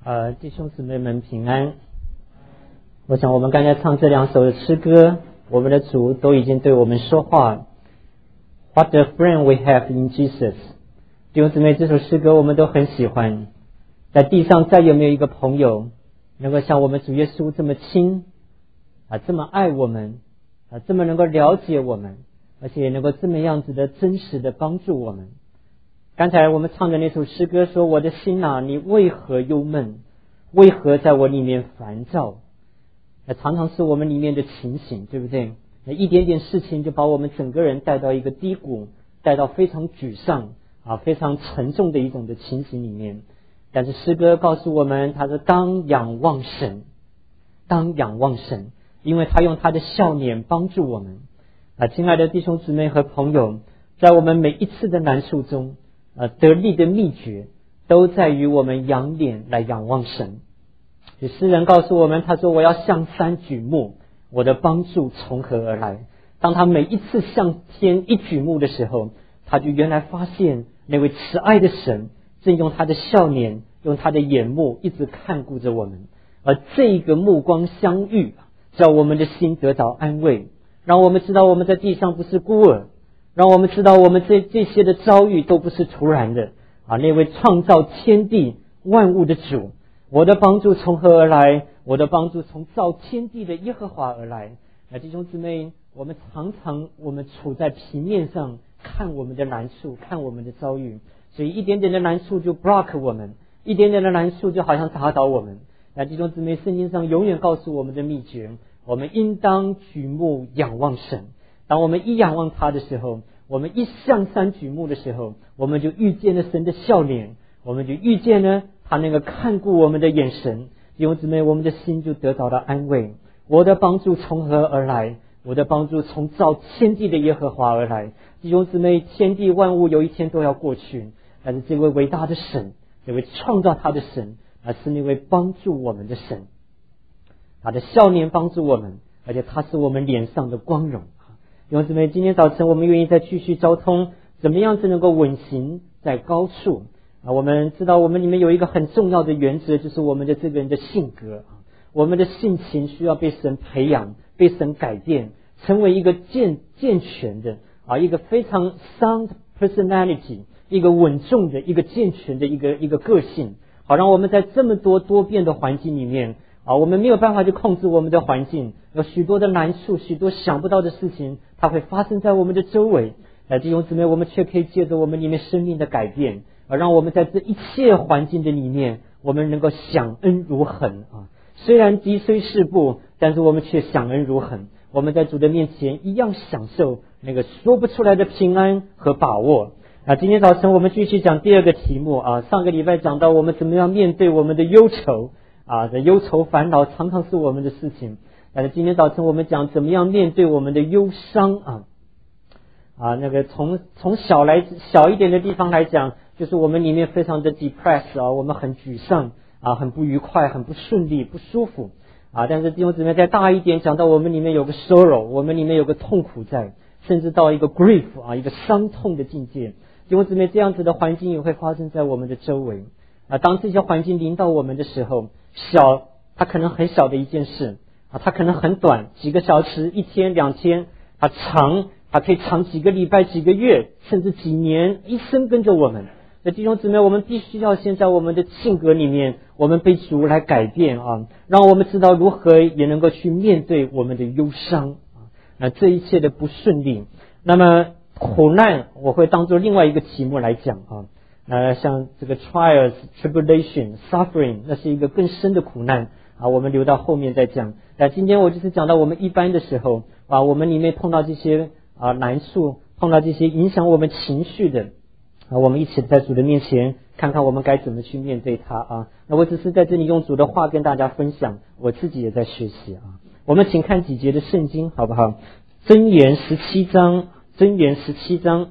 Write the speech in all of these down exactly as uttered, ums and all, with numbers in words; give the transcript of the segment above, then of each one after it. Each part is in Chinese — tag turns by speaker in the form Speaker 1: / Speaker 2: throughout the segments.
Speaker 1: 呃，弟兄姊妹们平安。我想我们刚才唱这两首的诗歌，我们的主都已经对我们说话。What a friend we have in Jesus。弟兄姊妹，这首诗歌我们都很喜欢。在地上再也没有一个朋友能够像我们主耶稣这么亲啊，这么爱我们啊，这么能够了解我们，而且能够这么样子的真实的帮助我们。刚才我们唱的那首诗歌说，我的心啊，你为何忧闷？为何在我里面烦躁？那常常是我们里面的情形，对不对？那一点点事情就把我们整个人带到一个低谷，带到非常沮丧啊，非常沉重的一种的情形里面。但是诗歌告诉我们，他说当仰望神，当仰望神，因为他用他的笑脸帮助我们啊。亲爱的弟兄姊妹和朋友，在我们每一次的难处中呃，得力的秘诀都在于我们仰脸来仰望神。诗人告诉我们，他说我要向山举目，我的帮助从何而来？当他每一次向天一举目的时候，他就原来发现那位慈爱的神正用他的笑脸，用他的眼目一直看顾着我们。而这个目光相遇，叫我们的心得到安慰，让我们知道我们在地上不是孤儿，让我们知道我们这这些的遭遇都不是突然的啊！那位创造天地万物的主，我的帮助从何而来？我的帮助从造天地的耶和华而来。那弟兄姊妹，我们常常我们处在平面上看我们的难处，看我们的遭遇，所以一点点的难处就 block 我们，一点点的难处就好像打倒我们。那弟兄姊妹，圣经上永远告诉我们的秘诀，我们应当举目仰望神。当我们一仰望他的时候，我们一向山举目的时候，我们就遇见了神的笑脸，我们就遇见了他那个看顾我们的眼神。弟兄姊妹，我们的心就得到了安慰。我的帮助从何而来？我的帮助从造天地的耶和华而来。弟兄姊妹，天地万物有一天都要过去，但是这位伟大的神，这位创造他的神，而是那位帮助我们的神。他的笑脸帮助我们，而且他是我们脸上的光荣。弟兄姊妹，今天早晨我们愿意再继续交通，怎么样子能够稳行在高处啊？我们知道我们里面有一个很重要的原则，就是我们的这个人的性格，我们的性情需要被神培养，被神改变，成为一个健健全的啊，一个非常 sound personality， 一个稳重的一个健全的一个一个个性，好让我们在这么多多变的环境里面啊，我们没有办法去控制我们的环境，有许多的难处，许多想不到的事情，它会发生在我们的周围。呃，弟兄姊妹，我们却可以借着我们里面生命的改变，而让我们在这一切环境的里面，我们能够享恩如恒啊！虽然敌虽事不，但是我们却享恩如恒。我们在主的面前一样享受那个说不出来的平安和把握。啊，今天早晨我们继续讲第二个题目啊，上个礼拜讲到我们怎么样面对我们的忧愁。啊，这忧愁烦恼常常是我们的事情。但是今天早晨我们讲怎么样面对我们的忧伤啊啊，那个从从小来小一点的地方来讲，就是我们里面非常的 depressed 啊，我们很沮丧啊，很不愉快，很不顺利，不舒服啊。但是弟兄姊妹再大一点，讲到我们里面有个 sorrow， 我们里面有个痛苦在，甚至到一个 grief 啊，一个伤痛的境界。弟兄姊妹，这样子的环境也会发生在我们的周围啊。当这些环境临到我们的时候，小，它可能很小的一件事啊，它可能很短，几个小时、一天、两天；它长，它可以长几个礼拜、几个月，甚至几年、一生跟着我们。那弟兄姊妹，我们必须要先在我们的性格里面，我们被主来改变啊，让我们知道如何也能够去面对我们的忧伤啊，那这一切的不顺利。那么苦难，我会当作另外一个题目来讲啊。呃，像这个 trials, tribulation, suffering， 那是一个更深的苦难啊，我们留到后面再讲。那今天我就是讲到我们一般的时候啊，我们里面碰到这些啊难处，碰到这些影响我们情绪的啊，我们一起在主的面前看看我们该怎么去面对它啊。那我只是在这里用主的话跟大家分享，我自己也在学习啊。我们请看几节的圣经好不好？箴言十七章，箴言十七章。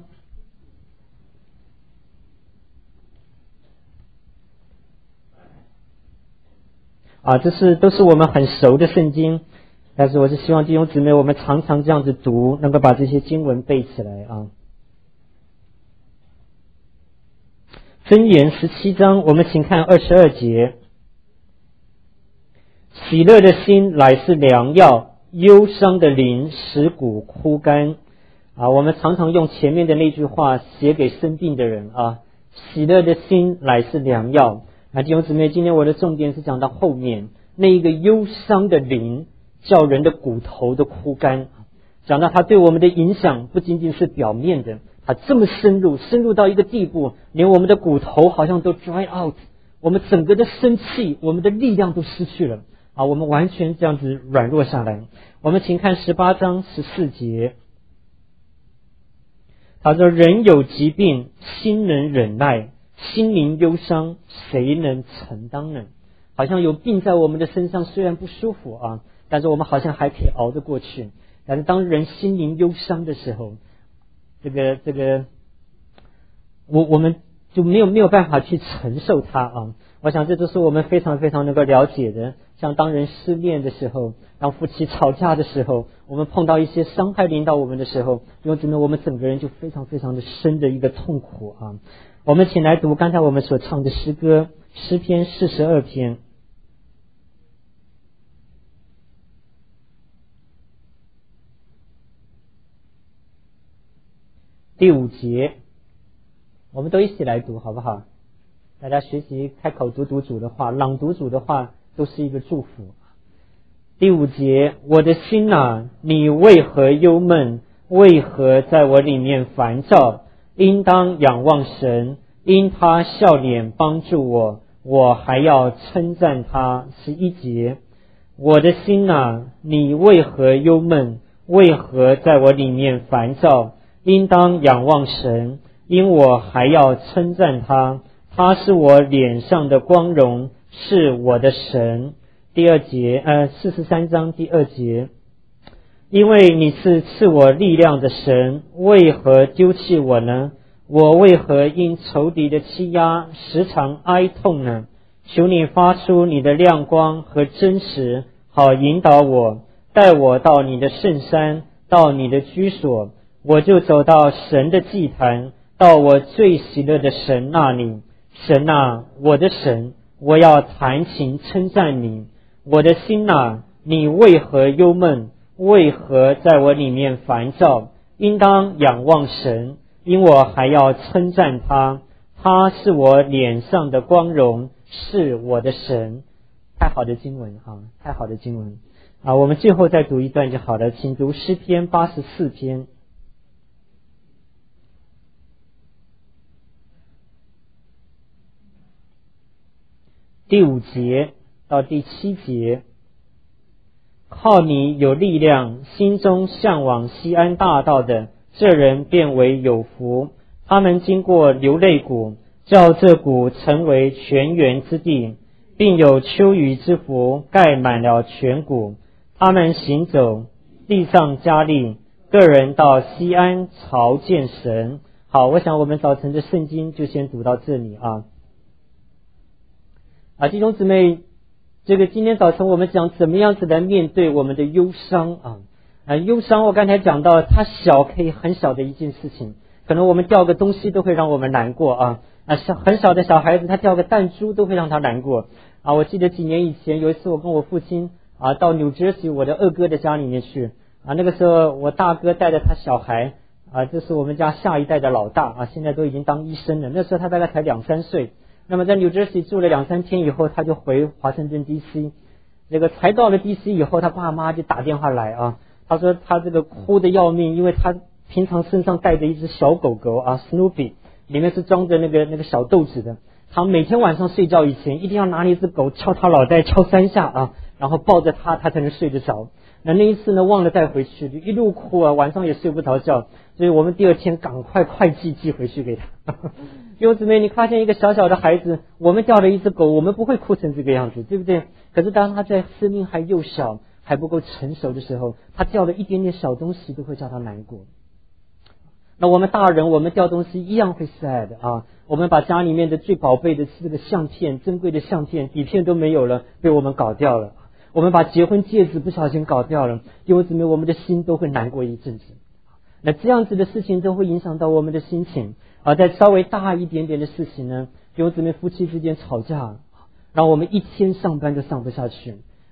Speaker 1: 啊，这是都是我们很熟的圣经，但是我是希望弟兄姊妹我们常常这样子读，能够把这些经文背起来啊。箴言十七章，我们请看二十二节。 喜乐的心乃是良药，忧伤的灵使骨枯干。啊，我们常常用前面的那句话写给生病的人啊，喜乐的心乃是良药。啊，弟兄姊妹，今天我的重点是讲到后面那一个忧伤的灵，叫人的骨头的枯干。讲到它对我们的影响不仅仅是表面的，它这么深入，深入到一个地步，连我们的骨头好像都 dry out， 我们整个的生气，我们的力量都失去了啊，我们完全这样子软弱下来。我们请看十八章十四节，他说：人有疾病，心能忍耐，心灵忧伤，谁能承担呢？好像有病在我们的身上，虽然不舒服啊，但是我们好像还可以熬得过去。但是当人心灵忧伤的时候，这个这个我我们就没有没有办法去承受它啊。我想这都是我们非常非常能够了解的。像当人失恋的时候，当夫妻吵架的时候，我们碰到一些伤害临到我们的时候，因为真的我们整个人就非常非常的深的一个痛苦啊。我们请来读刚才我们所唱的诗歌，诗篇四十二篇第五节，我们都一起来读好不好？大家学习开口读读主的话，朗读主的话都是一个祝福。第五节，我的心啊，你为何忧闷？为何在我里面烦躁？应当仰望神，因他笑脸帮助我，我还要称赞他。十一节，我的心啊，你为何忧闷？为何在我里面烦躁？应当仰望神，因我还要称赞他。他是我脸上的光荣，是我的神。第二节，呃，四十三章第二节，因为你是赐我力量的神，为何丢弃我呢？我为何因仇敌的欺压时常哀痛呢？求你发出你的亮光和真实，好引导我，带我到你的圣山，到你的居所，我就走到神的祭坛，到我最喜乐的神那里。神啊，我的神，我要弹琴称赞你。我的心啊，你为何忧闷？为何在我里面烦躁？应当仰望神，因我还要称赞他。他是我脸上的光荣，是我的神。太好的经文啊，太好的经文啊！我们最后再读一段就好了，请读诗篇八十四篇第五节到第七节。靠你有力量，心中向往西安大道的，这人便为有福。他们经过流泪谷，叫这谷成为泉源之地，并有秋雨之福盖满了全谷。他们行走，地上加力，个人到西安朝见神。好，我想我们早晨的圣经就先读到这里啊。啊，弟兄姊妹，这个今天早晨我们讲怎么样子来面对我们的忧伤啊。啊，忧伤我刚才讲到，它小可以很小的一件事情，可能我们掉个东西都会让我们难过啊。啊，小很小的小孩子他掉个弹珠都会让他难过啊。我记得几年以前有一次我跟我父亲啊到 New Jersey 我的二哥的家里面去啊，那个时候我大哥带着他小孩啊，这是我们家下一代的老大啊，现在都已经当医生了，那时候他大概才两三岁。那么在 New Jersey 住了两三天以后，他就回华盛顿 D C。 这个才到了 D C 以后，他爸妈就打电话来啊，他说他这个哭得要命，因为他平常身上带着一只小狗狗啊 Snoopy， 里面是装着那个那个小豆子的，他每天晚上睡觉以前一定要拿一只狗敲他脑袋敲三下啊，然后抱着他他才能睡得着。那那一次呢忘了带回去，就一路哭啊，晚上也睡不着觉，所以我们第二天赶快快寄寄回去给他。弟兄姊妹，你发现一个小小的孩子，我们掉了一只狗，我们不会哭成这个样子，对不对？可是当他在生命还幼小还不够成熟的时候，他掉了一点点小东西都会叫他难过。那我们大人，我们掉东西一样会 sad 啊，我们把家里面的最宝贝的这个相片，珍贵的相片底片都没有了，被我们搞掉了。我们把结婚戒指不小心搞掉了，弟兄姊妹，我们的心都会难过一阵子。那这样子的事情都会影响到我们的心情啊。在稍微大一点点的事情呢，弟兄姊妹夫妻之间吵架，让我们一天上班都上不下去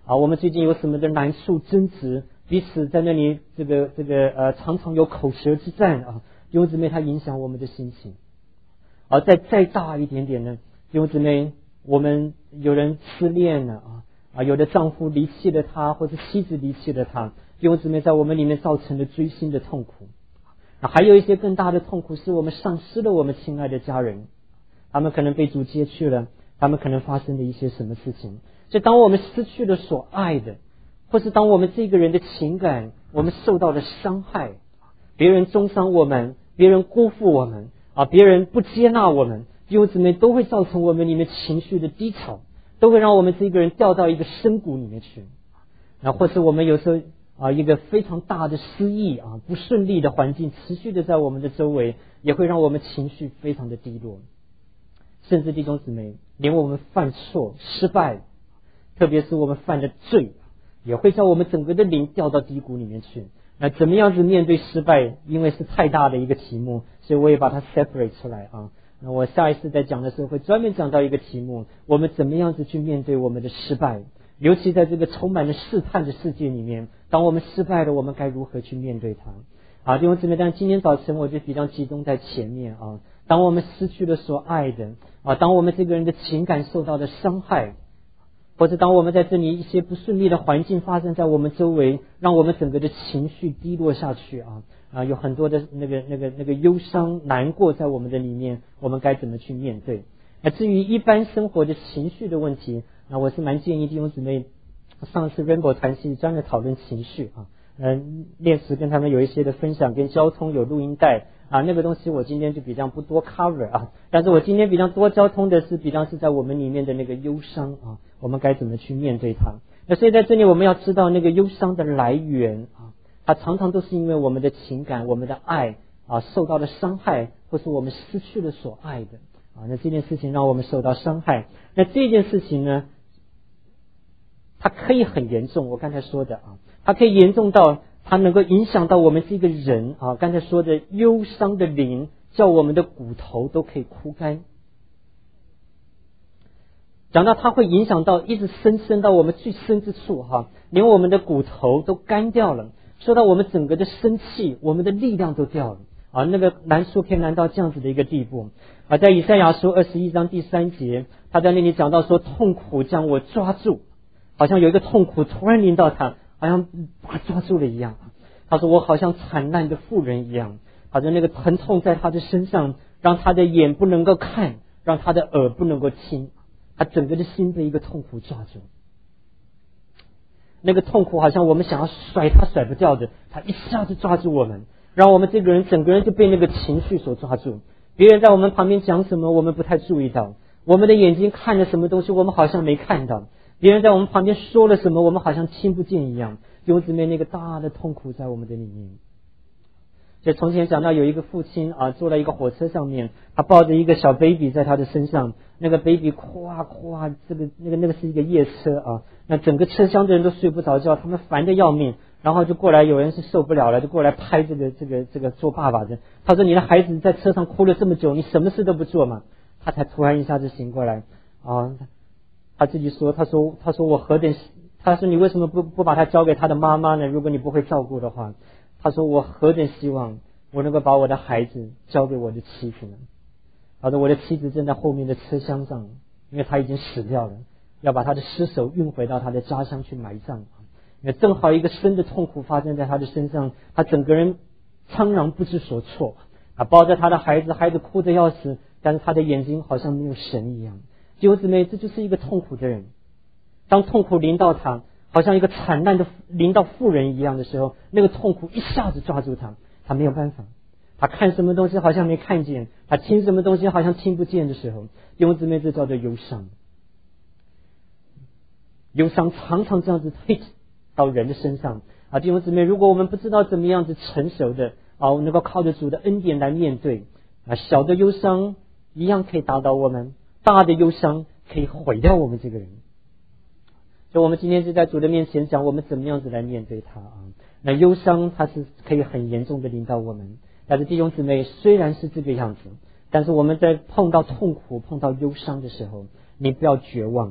Speaker 1: 啊，我们最近有什么的难处争执，彼此在那里这个这个呃常常有口舌之战啊，弟兄姊妹，它影响我们的心情。而再再大一点点呢，弟兄姊妹，我们有人失恋了啊啊，有的丈夫离弃了他，或者妻子离弃了他，弟兄姊妹，在我们里面造成了锥心的痛苦。啊，还有一些更大的痛苦，是我们丧失了我们亲爱的家人，他们可能被主接去了，他们可能发生了一些什么事情。所以当我们失去了所爱的，或是当我们这个人的情感我们受到了伤害，别人中伤我们，别人辜负我们啊，别人不接纳我们，弟兄姊妹，都会造成我们里面情绪的低潮，都会让我们这个人掉到一个深谷里面去啊，或是我们有时候啊，一个非常大的失意啊，不顺利的环境持续的在我们的周围，也会让我们情绪非常的低落。甚至弟兄姊妹，连我们犯错失败，特别是我们犯的罪，也会叫我们整个的灵掉到低谷里面去。那怎么样子面对失败，因为是太大的一个题目，所以我也把它 separate 出来啊。那我下一次在讲的时候会专门讲到一个题目，我们怎么样子去面对我们的失败，尤其在这个充满了试探的世界里面，当我们失败了，我们该如何去面对它啊？弟兄姊妹，但今天早晨我就比较集中在前面啊，当我们失去了所爱的啊，当我们这个人的情感受到了伤害，或者当我们在这里一些不顺利的环境发生在我们周围，让我们整个的情绪低落下去啊啊，有很多的那个那个那个忧伤难过在我们的里面，我们该怎么去面对？那至于一般生活的情绪的问题，那我是蛮建议弟兄姊妹，上次 Rainbow 团契专门讨论情绪啊，嗯，练时跟他们有一些的分享，跟交通有录音带啊，那个东西我今天就比较不多 cover 啊，但是我今天比较多交通的是比较是在我们里面的那个忧伤啊，我们该怎么去面对它？那所以在这里我们要知道那个忧伤的来源啊，它常常都是因为我们的情感、我们的爱啊受到了伤害，或是我们失去了所爱的啊，那这件事情让我们受到伤害，那这件事情呢，它可以很严重，我刚才说的啊，它可以严重到它能够影响到我们这个人啊，刚才说的忧伤的灵，叫我们的骨头都可以枯干。讲到它会影响到一直深深到我们最深之处哈，连我们的骨头都干掉了，说到我们整个的生气，我们的力量都掉了啊，那个难处可以难到这样子的一个地步啊。在以赛亚书二十一章第三节，他在那里讲到说，痛苦将我抓住，好像有一个痛苦突然临到他，好像把他抓住了一样。他说我好像惨难的妇人一样，好像那个疼痛在他的身上，让他的眼不能够看，让他的耳不能够听，他整个的心被一个痛苦抓住。那个痛苦好像我们想要甩他甩不掉的，他一下子抓住我们，让我们这个人整个人就被那个情绪所抓住。别人在我们旁边讲什么我们不太注意到，我们的眼睛看了什么东西我们好像没看到，别人在我们旁边说了什么我们好像听不见一样，弟兄姊妹，那个大的痛苦在我们的里面。就从前讲到有一个父亲啊，坐在一个火车上面，他抱着一个小 baby 在他的身上，那个 baby 哭啊哭啊，这个那个那个是一个夜车啊，那整个车厢的人都睡不着觉，他们烦得要命，然后就过来，有人是受不了了，就过来拍这个这个这个做爸爸的，他说你的孩子在车上哭了这么久，你什么事都不做嘛？他才突然一下子醒过来啊，他自己说，他说他说我何等，他说你为什么不不把他交给他的妈妈呢？如果你不会照顾的话。他说我何等希望我能够把我的孩子交给我的妻子呢？他说我的妻子正在后面的车厢上，因为他已经死掉了，要把他的尸首运回到他的家乡去埋葬。那正好一个生的痛苦发生在他的身上，他整个人苍然不知所措啊，抱着他的孩子，孩子哭得要死，但是他的眼睛好像没有神一样。弟兄姊妹，这就是一个痛苦的人，当痛苦临到他，好像一个惨难的临到妇人一样的时候，那个痛苦一下子抓住他，他没有办法，他看什么东西好像没看见，他听什么东西好像听不见的时候，弟兄姊妹，这叫做忧伤。忧伤常常这样子 hit 到人的身上啊，弟兄姊妹，如果我们不知道怎么样子成熟的啊，能够靠着主的恩典来面对啊，小的忧伤一样可以打倒我们，大的忧伤可以毁掉我们这个人。所以我们今天就在主的面前讲我们怎么样子来面对它啊。那忧伤它是可以很严重的临到我们，但是弟兄姊妹，虽然是这个样子，但是我们在碰到痛苦碰到忧伤的时候，你不要绝望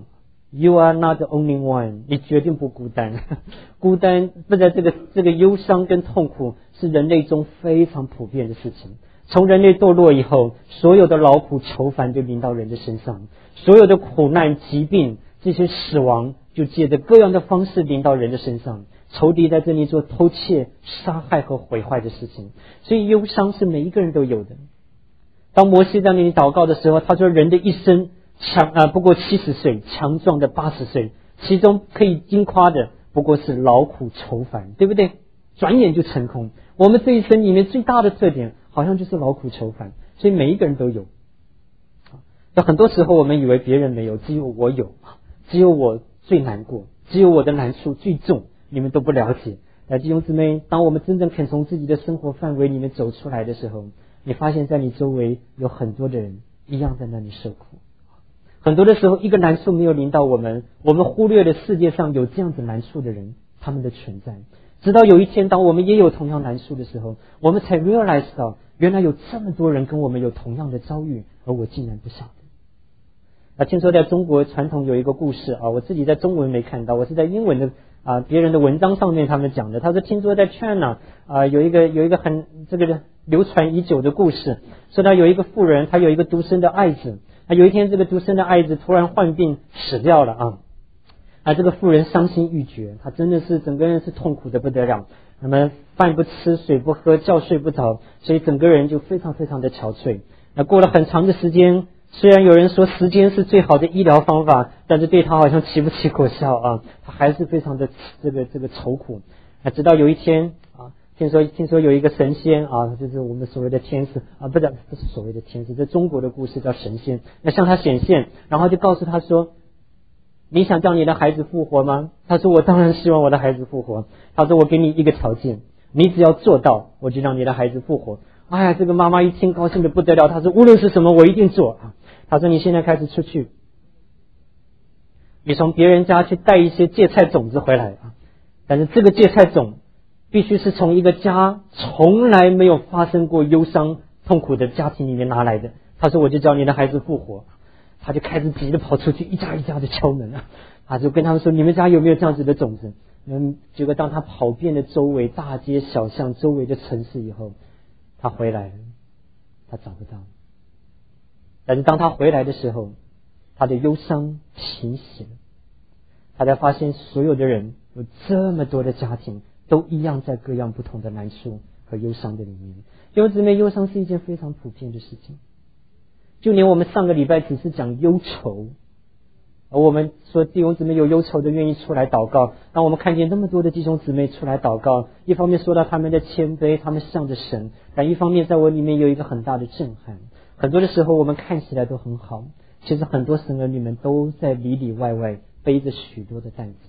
Speaker 1: You are not the only one， 你决定不孤单。孤单不在这个这个忧伤跟痛苦是人类中非常普遍的事情。从人类堕落以后，所有的劳苦愁烦就临到人的身上，所有的苦难疾病这些死亡就借着各样的方式临到人的身上。仇敌在这里做偷窃、杀害和毁坏的事情，所以忧伤是每一个人都有的。当摩西在那里祷告的时候，他说人的一生强啊不过七十岁，强壮的八十岁，其中可以经夸的不过是劳苦愁烦，对不对？转眼就成空。我们这一生里面最大的特点好像就是劳苦愁烦，所以每一个人都有。有很多时候我们以为别人没有，只有我有，只有我最难过，只有我的难处最重，你们都不了解。弟兄姊妹，当我们真正肯从自己的生活范围里面走出来的时候，你发现在你周围有很多的人一样在那里受苦。很多的时候一个难处没有临到我们，我们忽略了世界上有这样子难处的人，他们的存在。直到有一天当我们也有同样难处的时候，我们才 realize 到原来有这么多人跟我们有同样的遭遇，而我竟然不晓得。啊，听说在中国传统有一个故事啊，我自己在中文没看到，我是在英文的啊别人的文章上面他们讲的。他说听说在 China 啊有一个有一个很这个流传已久的故事，说他有一个妇人，他有一个独生的爱子，啊有一天这个独生的爱子突然患病死掉了啊，啊这个妇人伤心欲绝，他真的是整个人是痛苦的不得了，那么饭不吃水不喝觉睡不着，所以整个人就非常非常的憔悴。那过了很长的时间，虽然有人说时间是最好的医疗方法，但是对他好像起不起果效啊，他还是非常的这个这个愁苦。啊，直到有一天啊，听说听说有一个神仙啊，就是我们所谓的天使啊，不是不是所谓的天使，在中国的故事叫神仙，那向他显现，然后就告诉他说，你想叫你的孩子复活吗？他说我当然希望我的孩子复活。他说我给你一个条件，你只要做到，我就让你的孩子复活。哎呀，这个妈妈一听高兴的不得了，她说无论是什么我一定做啊。他说你现在开始出去，你从别人家去带一些芥菜种子回来啊，但是这个芥菜种必须是从一个家从来没有发生过忧伤痛苦的家庭里面拿来的。他说我就叫你的孩子复活。他就开始急着跑出去，一家一家的敲门啊，他就跟他们说你们家有没有这样子的种子？嗯，结果当他跑遍了周围大街小巷周围的城市以后，他回来了，他找不到。但是当他回来的时候，他的忧伤平息了，他才发现所有的人有这么多的家庭都一样在各样不同的难处和忧伤的里面。弟兄姊妹，忧伤是一件非常普遍的事情。就连我们上个礼拜只是讲忧愁，而我们说弟兄姊妹有忧愁的愿意出来祷告，当我们看见那么多的弟兄姊妹出来祷告，一方面说到他们的谦卑，他们向着神，但一方面在我里面有一个很大的震撼。很多的时候我们看起来都很好，其实很多神儿女们都在里里外外背着许多的担子。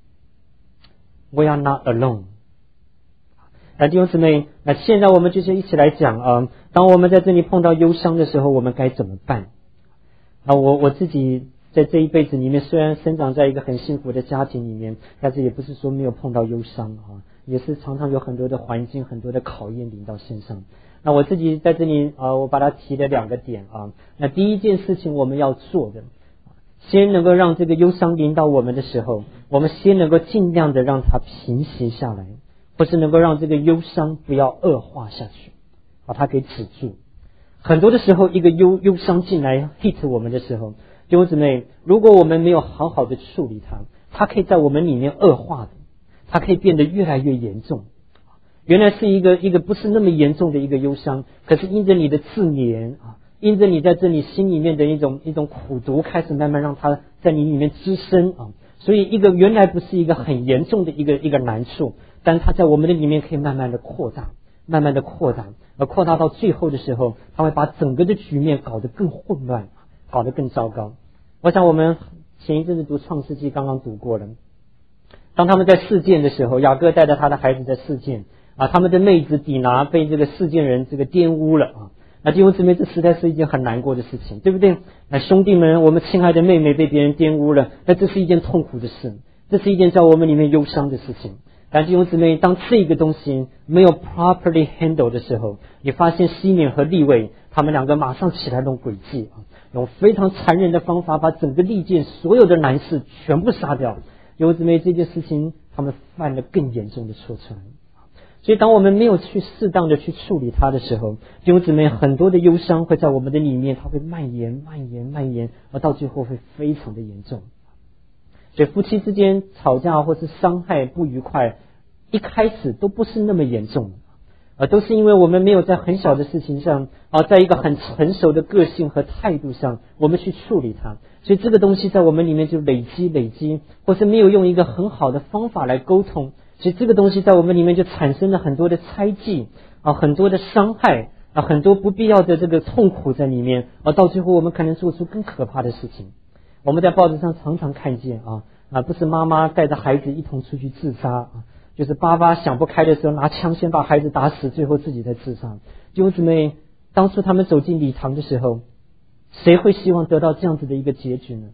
Speaker 1: We are not alone。那弟兄姊妹，那现在我们就是一起来讲啊，当我们在这里碰到忧伤的时候，我们该怎么办？啊，我我自己在这一辈子里面，虽然生长在一个很幸福的家庭里面，但是也不是说没有碰到忧伤啊，也是常常有很多的环境、很多的考验临到身上。那我自己在这里啊，我把它提了两个点啊。那第一件事情我们要做的，先能够让这个忧伤临到我们的时候，我们先能够尽量的让它平息下来。或是能够让这个忧伤不要恶化下去，把它给止住。很多的时候，一个忧忧伤进来 hit 我们的时候，弟兄姊妹，如果我们没有好好的处理它，它可以在我们里面恶化的，它可以变得越来越严重。原来是一个一个不是那么严重的一个忧伤，可是因着你的自怜啊，因着你在这里心里面的一种一种苦毒，开始慢慢让它在你里面滋生啊。所以一个原来不是一个很严重的一个一个难处，但是它在我们的里面可以慢慢的扩大，慢慢的扩大，而扩大到最后的时候，它会把整个的局面搞得更混乱，搞得更糟糕。我想我们前一阵子读创世纪刚刚读过了，当他们在事件的时候，雅各带着他的孩子在事件啊，他们的妹子底拿被这个事件人这个玷污了啊。那弟兄姊妹，这实在是一件很难过的事情，对不对？那兄弟们，我们亲爱的妹妹被别人玷污了，那这是一件痛苦的事，这是一件在我们里面忧伤的事情。但弟兄姊妹，当这个东西没有 properly handle 的时候，你发现西缅和利未他们两个马上起来弄诡计啊，用非常残忍的方法把整个利剑所有的男士全部杀掉。弟兄姊妹，这件事情他们犯了更严重的错出来。所以当我们没有去适当的去处理它的时候，弟兄姊妹，很多的忧伤会在我们的里面，它会蔓延蔓延蔓延，而到最后会非常的严重。所以夫妻之间吵架或是伤害不愉快，一开始都不是那么严重，而都是因为我们没有在很小的事情上啊，在一个很成熟的个性和态度上，我们去处理它。所以这个东西在我们里面就累积累积，或是没有用一个很好的方法来沟通，所以这个东西在我们里面就产生了很多的猜忌啊，很多的伤害啊，很多不必要的这个痛苦在里面，而到最后我们可能做出更可怕的事情。我们在报纸上常常看见啊啊，不是妈妈带着孩子一同出去自杀啊，就是爸爸想不开的时候拿枪先把孩子打死，最后自己再自杀。弟兄姊妹，当初他们走进礼堂的时候，谁会希望得到这样子的一个结局呢？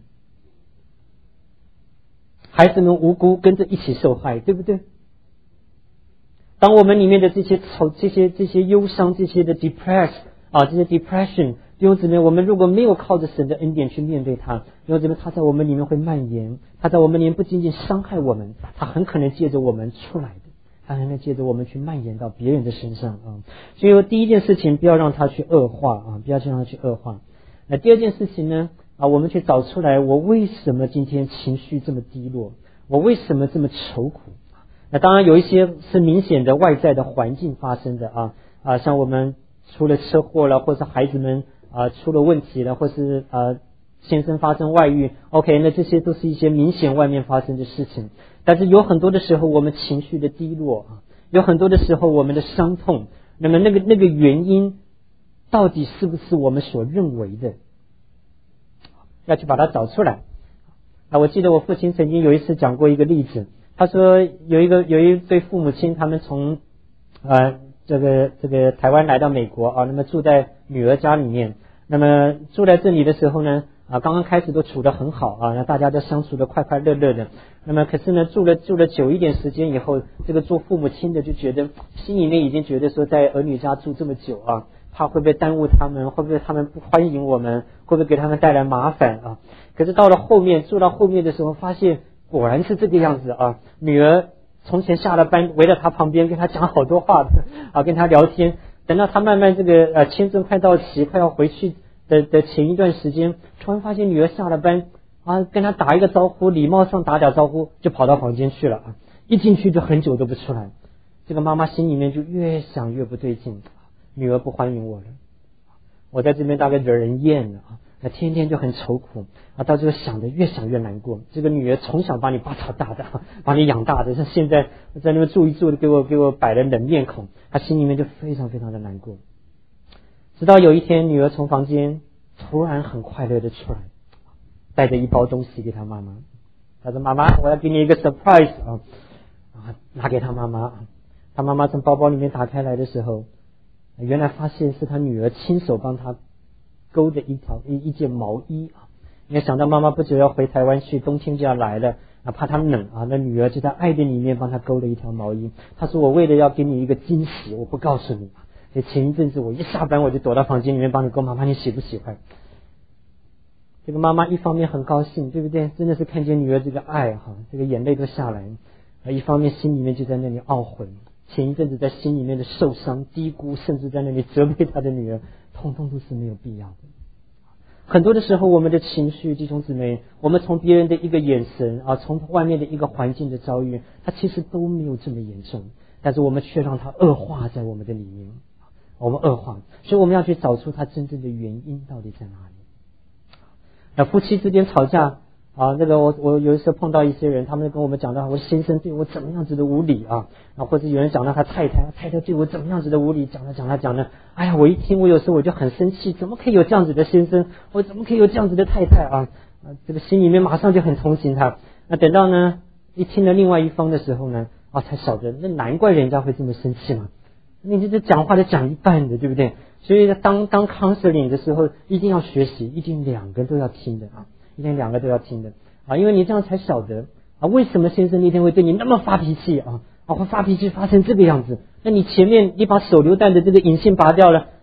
Speaker 1: 孩子们无辜跟着一起受害，对不对？当我们里面的这些愁、这些这些忧伤、这些的 depress 啊，这些 depression， 弟兄姊妹，我们如果没有靠着神的恩典去面对它，弟兄姊妹，它在我们里面会蔓延，它在我们里面不仅仅伤害我们，它很可能借着我们出来的，它还能借着我们去蔓延到别人的身上啊。所以第一件事情，不要让它去恶化啊，不要让它去恶化。那第二件事情呢？啊，我们去找出来，我为什么今天情绪这么低落？我为什么这么愁苦？那当然有一些是明显的外在的环境发生的啊啊，像我们出了车祸了，或是孩子们啊出了问题了，或是啊先生发生外遇 ，OK， 那这些都是一些明显外面发生的事情。但是有很多的时候，我们情绪的低落啊，有很多的时候我们的伤痛，那么那个那个原因到底是不是我们所认为的？要去把它找出来啊！我记得我父亲曾经有一次讲过一个例子，他说有一个有一对父母亲，他们从呃这个这个台湾来到美国啊，那么住在女儿家里面。那么住在这里的时候呢，啊，刚刚开始都处得很好啊，那大家都相处得快快乐乐的。那么可是呢，住了住了久一点时间以后，这个做父母亲的就觉得心里面已经觉得说，在儿女家住这么久啊，怕会不会耽误他们，会不会他们不欢迎我们，会不会给他们带来麻烦啊？可是到了后面住到后面的时候，发现果然是这个样子啊。女儿从前下了班围在他旁边跟他讲好多话的啊，跟他聊天。等到他慢慢这个呃签证快到期，快要回去的的前一段时间，突然发现女儿下了班啊，跟他打一个招呼，礼貌上打点招呼，就跑到房间去了啊。一进去就很久都不出来。这个妈妈心里面就越想越不对劲，女儿不欢迎我了，我在这边大概惹人厌了啊，那天天就很愁苦啊，到最后想的越想越难过。这个女儿从小把你拔草大的，把你养大的，像现在在那边住一住的，给我给我摆了冷面孔，她心里面就非常非常的难过。直到有一天，女儿从房间突然很快乐的出来，带着一包东西给她妈妈。她说：“妈妈，我要给你一个 surprise 啊！”啊，拿给她妈妈。她妈妈从包包里面打开来的时候，原来发现是她女儿亲手帮她勾的一条一一件毛衣啊。没想到妈妈不久要回台湾去，冬天就要来了啊，怕她冷啊，那女儿就在爱的里面帮她勾了一条毛衣。她说：“我为了要给你一个惊喜，我不告诉你。所以前一阵子我一下班我就躲到房间里面帮你勾，妈妈你喜不喜欢？”这个妈妈一方面很高兴，对不对？真的是看见女儿这个爱哈，这个眼泪都下来啊。一方面心里面就在那里懊悔，前一阵子在心里面的受伤、低估，甚至在那里责备他的女儿，通通都是没有必要的。很多的时候，我们的情绪，弟兄姊妹，我们从别人的一个眼神啊，从外面的一个环境的遭遇，它其实都没有这么严重，但是我们却让它恶化在我们的里面，我们恶化，所以我们要去找出它真正的原因到底在哪里。那夫妻之间吵架啊，那个我我有的时候碰到一些人，他们跟我们讲到我先生对我怎么样子的无理啊，啊或者有人讲到他太太，太太对我怎么样子的无理，讲了讲了讲了，哎呀，我一听我有时候我就很生气，怎么可以有这样子的先生，我怎么可以有这样子的太太啊？啊，这个心里面马上就很同情他。那等到呢一听了另外一方的时候呢，啊才晓得那难怪人家会这么生气嘛，你这这讲话就讲一半的，对不对？所以当当 counseling 的时候，一定要学习，一定两个都要听的啊，一定两个都要听的啊，因为你这样才晓得啊，为什么先生那天会对你那么发脾气啊，啊会发脾气发成这个样子，那你前面你把手榴弹的这个引信拔掉了，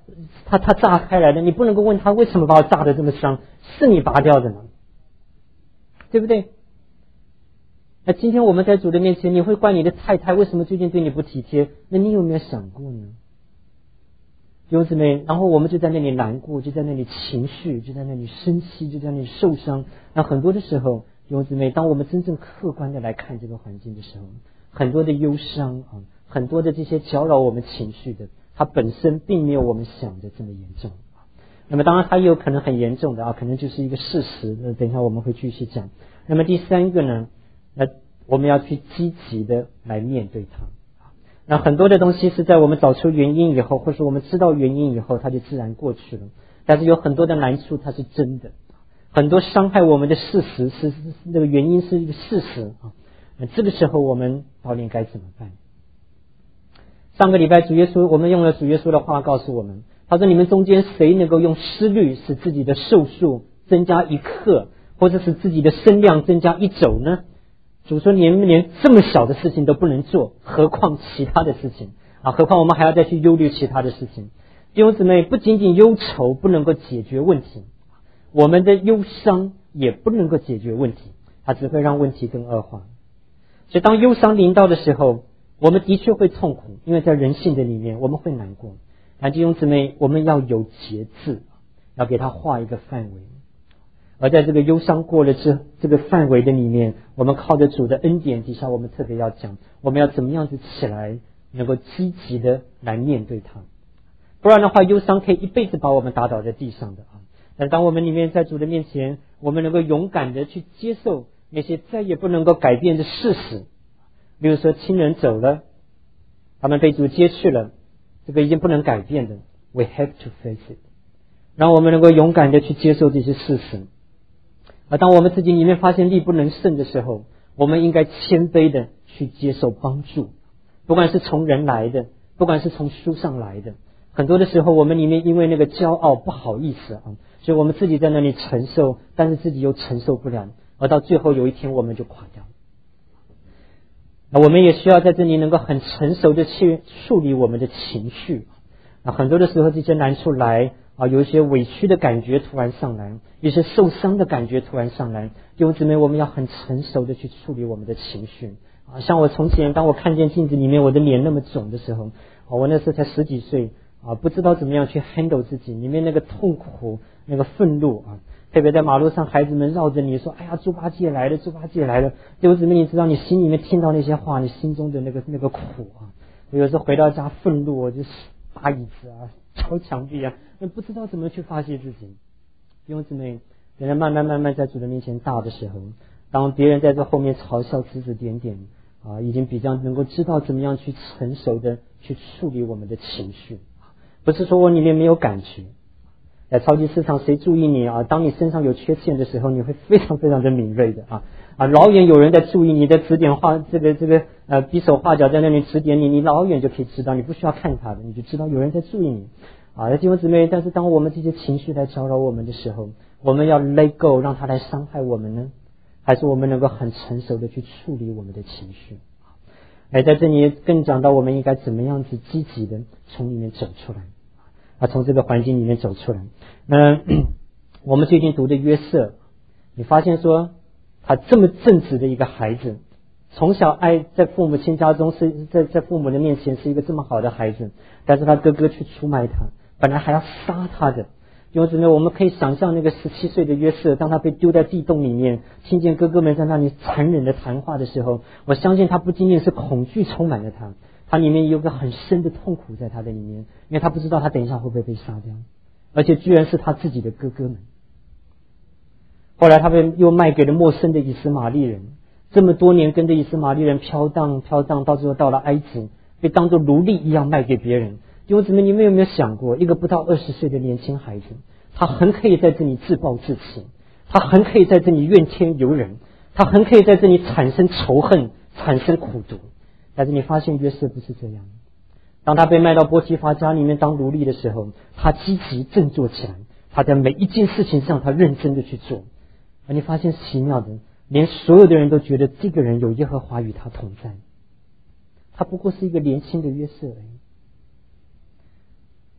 Speaker 1: 他他炸开来的，你不能够问他为什么把我炸得这么伤，是你拔掉的吗？对不对？那今天我们在主的面前，你会怪你的太太为什么最近对你不体贴？那你有没有想过呢？弟兄姊妹，然后我们就在那里难过，就在那里情绪，就在那里生气，就在那里受伤。那很多的时候，弟兄姊妹，当我们真正客观的来看这个环境的时候，很多的忧伤啊，很多的这些搅扰我们情绪的，它本身并没有我们想的这么严重。那么当然它也有可能很严重的啊，可能就是一个事实。那等一下我们会继续讲。那么第三个呢，那我们要去积极的来面对它。那很多的东西是在我们找出原因以后，或是我们知道原因以后，它就自然过去了。但是有很多的难处它是真的，很多伤害我们的事实是是那个原因是一个事实啊。那这个时候我们到底该怎么办？上个礼拜主耶稣，我们用了主耶稣的话告诉我们，他说你们中间谁能够用思虑使自己的寿数增加一刻，或者使自己的身量增加一肘呢？主说你们连这么小的事情都不能做，何况其他的事情啊？何况我们还要再去忧虑其他的事情。弟兄姊妹，不仅仅忧愁不能够解决问题，我们的忧伤也不能够解决问题，它只会让问题更恶化。所以当忧伤临到的时候，我们的确会痛苦，因为在人性的里面我们会难过。但弟兄姊妹，我们要有节制，要给他画一个范围。而在这个忧伤过了这这个范围的里面，我们靠着主的恩典底下，我们特别要讲，我们要怎么样子起来，能够积极的来面对它。不然的话，忧伤可以一辈子把我们打倒在地上的啊。但当我们里面在主的面前，我们能够勇敢的去接受那些再也不能够改变的事实，比如说亲人走了，他们被主接去了，这个已经不能改变的 ，we have to face it。让我们能够勇敢的去接受这些事实。而当我们自己里面发现力不能胜的时候，我们应该谦卑的去接受帮助，不管是从人来的，不管是从书上来的。很多的时候我们里面因为那个骄傲不好意思啊，所以我们自己在那里承受，但是自己又承受不了，而到最后有一天我们就垮掉。那我们也需要在这里能够很成熟的去处理我们的情绪。那很多的时候这些难处来啊，有一些委屈的感觉突然上来，有些受伤的感觉突然上来，弟兄姊妹，我们要很成熟的去处理我们的情绪啊。像我从前当我看见镜子里面我的脸那么肿的时候，啊，我那时候才十几岁啊，不知道怎么样去 handle 自己里面那个痛苦那个愤怒啊。特别在马路上孩子们绕着你说，哎呀，猪八戒来了，猪八戒来了，弟兄姊妹，你知道你心里面听到那些话，你心中的那个那个苦啊。我有时候回到家愤怒，我就打椅子啊，敲墙壁啊，不知道怎么去发泄自己。弟兄姊妹，等到慢慢慢慢在主的面前大的时候，当别人在这后面嘲笑指指点点啊，已经比较能够知道怎么样去成熟的去处理我们的情绪。不是说我里面没有感觉，在超级市场谁注意你啊？当你身上有缺陷的时候，你会非常非常的敏锐的啊啊！老远有人在注意你，在指点画这个这个呃比手画脚在那里指点你，你老远就可以知道，你不需要看他的，你就知道有人在注意你啊！弟兄姊妹，但是当我们这些情绪来搅扰我们的时候，我们要 let go， 让它来伤害我们呢，还是我们能够很成熟的去处理我们的情绪？哎，在这里更讲到我们应该怎么样子积极的从里面走出来。啊，从这个环境里面走出来。那我们最近读的约瑟，你发现说他这么正直的一个孩子，从小爱在父母亲家中是在在父母的面前是一个这么好的孩子，但是他哥哥去出卖他，本来还要杀他的。弟兄姊妹，我们可以想象那个十七岁的约瑟，当他被丢在地洞里面，听见哥哥们在那里残忍的谈话的时候，我相信他不仅仅是恐惧充满了他，他里面有个很深的痛苦在他的里面，因为他不知道他等一下会不会被杀掉，而且居然是他自己的哥哥们。后来他被又卖给了陌生的以斯玛利人，这么多年跟着以斯玛利人飘荡飘荡，到最后到了埃及，被当作奴隶一样卖给别人。弟兄姊妹，你们有没有想过，一个不到二十岁的年轻孩子，他很可以在这里自暴自弃，他很可以在这里怨天尤人，他很可以在这里产生仇恨，产生苦毒。但是你发现约瑟不是这样，当他被卖到波提乏家里面当奴隶的时候，他积极振作起来，他在每一件事情上他认真的去做。而你发现奇妙的，连所有的人都觉得这个人有耶和华与他同在，他不过是一个年轻的约瑟而已。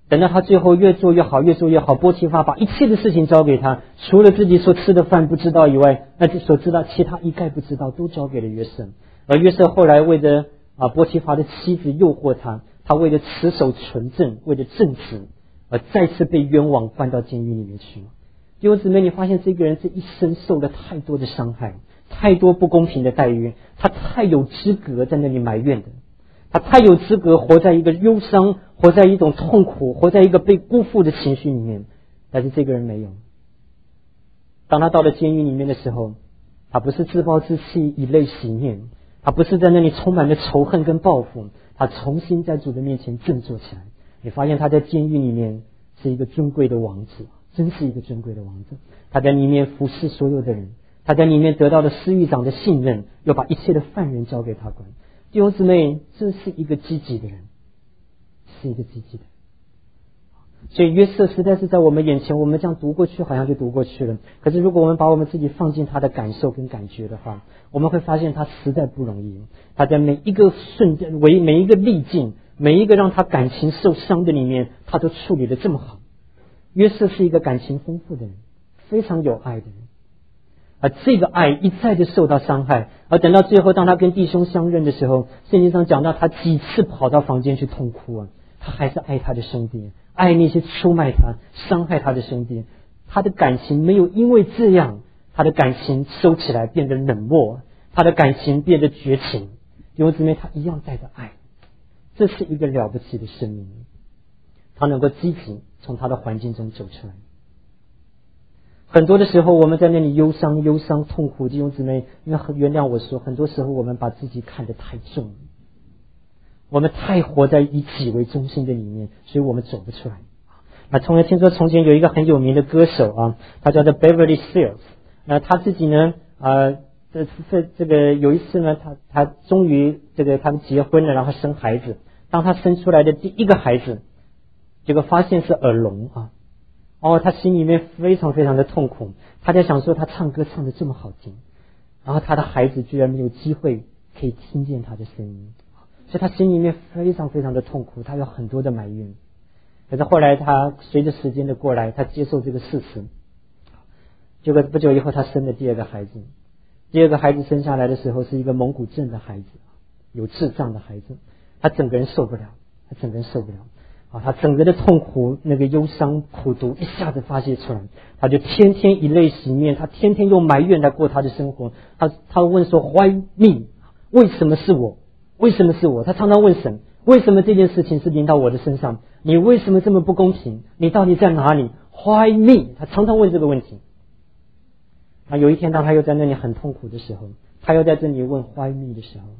Speaker 1: 等到他最后越做越好，越做越好，波提乏把一切的事情交给他，除了自己所吃的饭不知道以外，那所知道其他一概不知道，都交给了约瑟。而约瑟后来为着啊波提乏的妻子诱惑他，他为了持守纯正，为了正直，而再次被冤枉关到监狱里面去。弟兄姊妹，你发现这个人这一生受了太多的伤害，太多不公平的待遇，他太有资格在那里埋怨的，他太有资格活在一个忧伤，活在一种痛苦，活在一个被辜负的情绪里面。但是这个人没有。当他到了监狱里面的时候，他不是自暴自弃，以泪洗面，他不是在那里充满了仇恨跟报复，他重新在主的面前振作起来。你发现他在监狱里面是一个尊贵的王子，真是一个尊贵的王子。他在里面服侍所有的人，他在里面得到了司狱长的信任，又把一切的犯人交给他管。弟兄姊妹，这是一个积极的人，是一个积极的人。所以约瑟实在是在我们眼前，我们这样读过去好像就读过去了，可是如果我们把我们自己放进他的感受跟感觉的话，我们会发现他实在不容易。他在每一个瞬间，为每一个历境，每一个让他感情受伤的里面，他都处理得这么好。约瑟是一个感情丰富的人，非常有爱的人，而这个爱一再的受到伤害，而等到最后当他跟弟兄相认的时候，圣经上讲到他几次跑到房间去痛哭啊，他还是爱他的兄弟，爱那些出卖他伤害他的兄弟。他的感情没有因为这样，他的感情收起来变得冷漠，他的感情变得绝情。弟兄姊妹，他一样带着爱，这是一个了不起的生命，他能够积极从他的环境中走出来。很多的时候我们在那里忧伤忧伤痛苦，弟兄姊妹原谅我说，很多时候我们把自己看得太重了，我们太活在以己为中心的里面，所以我们走不出来。那从来听说从前有一个很有名的歌手啊，他叫做 Beverly Seals。那他自己呢，呃，这这这个有一次呢，他他终于这个他们结婚了，然后生孩子。当他生出来的第一个孩子，结果发现是耳聋啊。哦，他心里面非常非常的痛苦，他在想说他唱歌唱得这么好听，然后他的孩子居然没有机会可以听见他的声音，所以他心里面非常非常的痛苦，他有很多的埋怨。可是后来他随着时间的过来，他接受这个事实，结果不久以后他生了第二个孩子。第二个孩子生下来的时候是一个蒙古症的孩子，有智障的孩子，他整个人受不了，他整个人受不了啊！他整个的痛苦、那个忧伤、苦毒一下子发泄出来，他就天天以泪洗面，他天天用埋怨来过他的生活。他他问说 Why me？ 为什么是我？为什么是我？他常常问神，为什么这件事情是临到我的身上？你为什么这么不公平？你到底在哪里？ Why me？ 他常常问这个问题。那有一天当他又在那里很痛苦的时候，他又在这里问 Why me 的时候，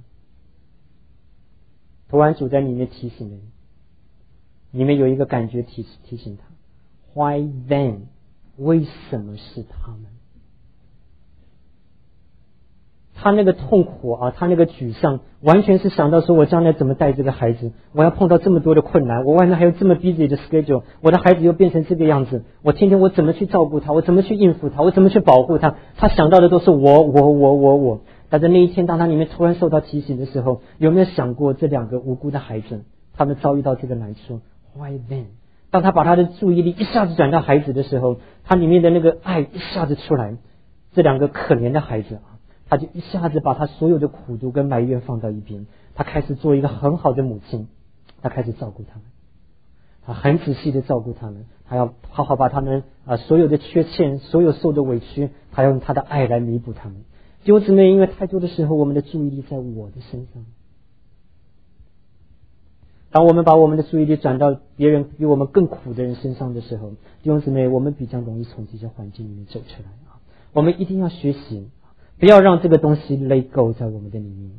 Speaker 1: 突然主在里面提醒人，里面有一个感觉提提醒他 Why them？ 为什么是他们？他那个痛苦啊，他那个沮丧，完全是想到说我将来怎么带这个孩子，我要碰到这么多的困难，我外面还有这么 busy 的 schedule， 我的孩子又变成这个样子，我天天我怎么去照顾他，我怎么去应付他，我怎么去保护他，他想到的都是我我我我我。但是那一天当他里面突然受到提醒的时候，有没有想过这两个无辜的孩子，他们遭遇到这个难处 Why them？ 当他把他的注意力一下子转到孩子的时候，他里面的那个爱一下子出来，这两个可怜的孩子啊，他就一下子把他所有的苦毒跟埋怨放到一边，他开始做一个很好的母亲，他开始照顾他们，他很仔细的照顾他们，他要好好把他们啊所有的缺陷，所有受的委屈，他要用他的爱来弥补他们。弟兄姊妹，因为太多的时候我们的注意力在我的身上，当我们把我们的注意力转到别人比我们更苦的人身上的时候，弟兄姊妹，我们比较容易从这些环境里面走出来啊！我们一定要学习，不要让这个东西 let go 在我们的里面。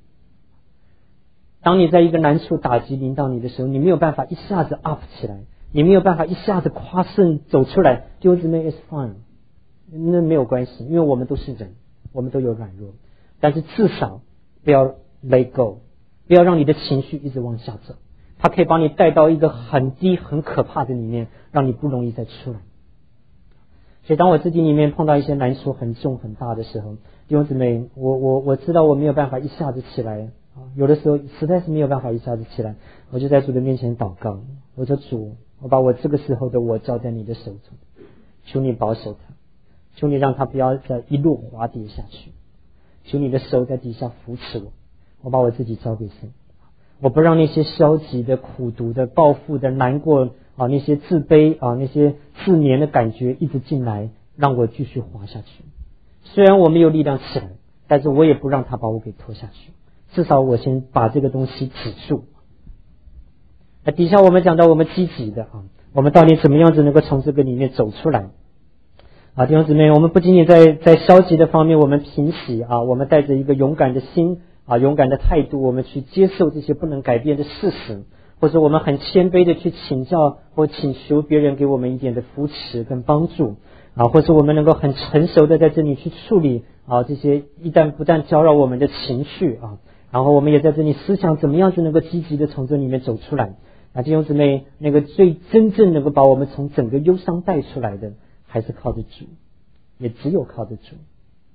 Speaker 1: 当你在一个难处打击临到你的时候，你没有办法一下子 up 起来，你没有办法一下子夸胜走出来，弟兄姊妹 is fine， 那没有关系，因为我们都是人，我们都有软弱，但是至少不要 let go， 不要让你的情绪一直往下走，它可以把你带到一个很低很可怕的里面，让你不容易再出来。所以当我自己里面碰到一些难处很重很大的时候，弟兄姊妹，我我我知道我没有办法一下子起来啊，有的时候实在是没有办法一下子起来，我就在主的面前祷告，我说主， 我把我这个时候的我交在你的手中，求你保守他，求你让他不要再一路滑跌下去，求你的手在底下扶持我，我把我自己交给神，我不让那些消极的、苦毒的、报复的、难过啊，那些自卑啊，那些自怜的感觉一直进来，让我继续滑下去。虽然我没有力量起来，但是我也不让他把我给拖下去，至少我先把这个东西止住。那底下我们讲到我们积极的啊，我们到底怎么样子能够从这个里面走出来啊？弟兄姊妹，我们不仅仅在在消极的方面我们平息啊，我们带着一个勇敢的心啊，勇敢的态度，我们去接受这些不能改变的事实，或者我们很谦卑的去请教或请求别人给我们一点的扶持跟帮助啊，或者我们能够很成熟的在这里去处理啊这些一旦不但搅扰我们的情绪啊，然后我们也在这里思想怎么样子能够积极的从这里面走出来。啊，弟兄姊妹，那个最真正能够把我们从整个忧伤带出来的，还是靠着主，也只有靠着主。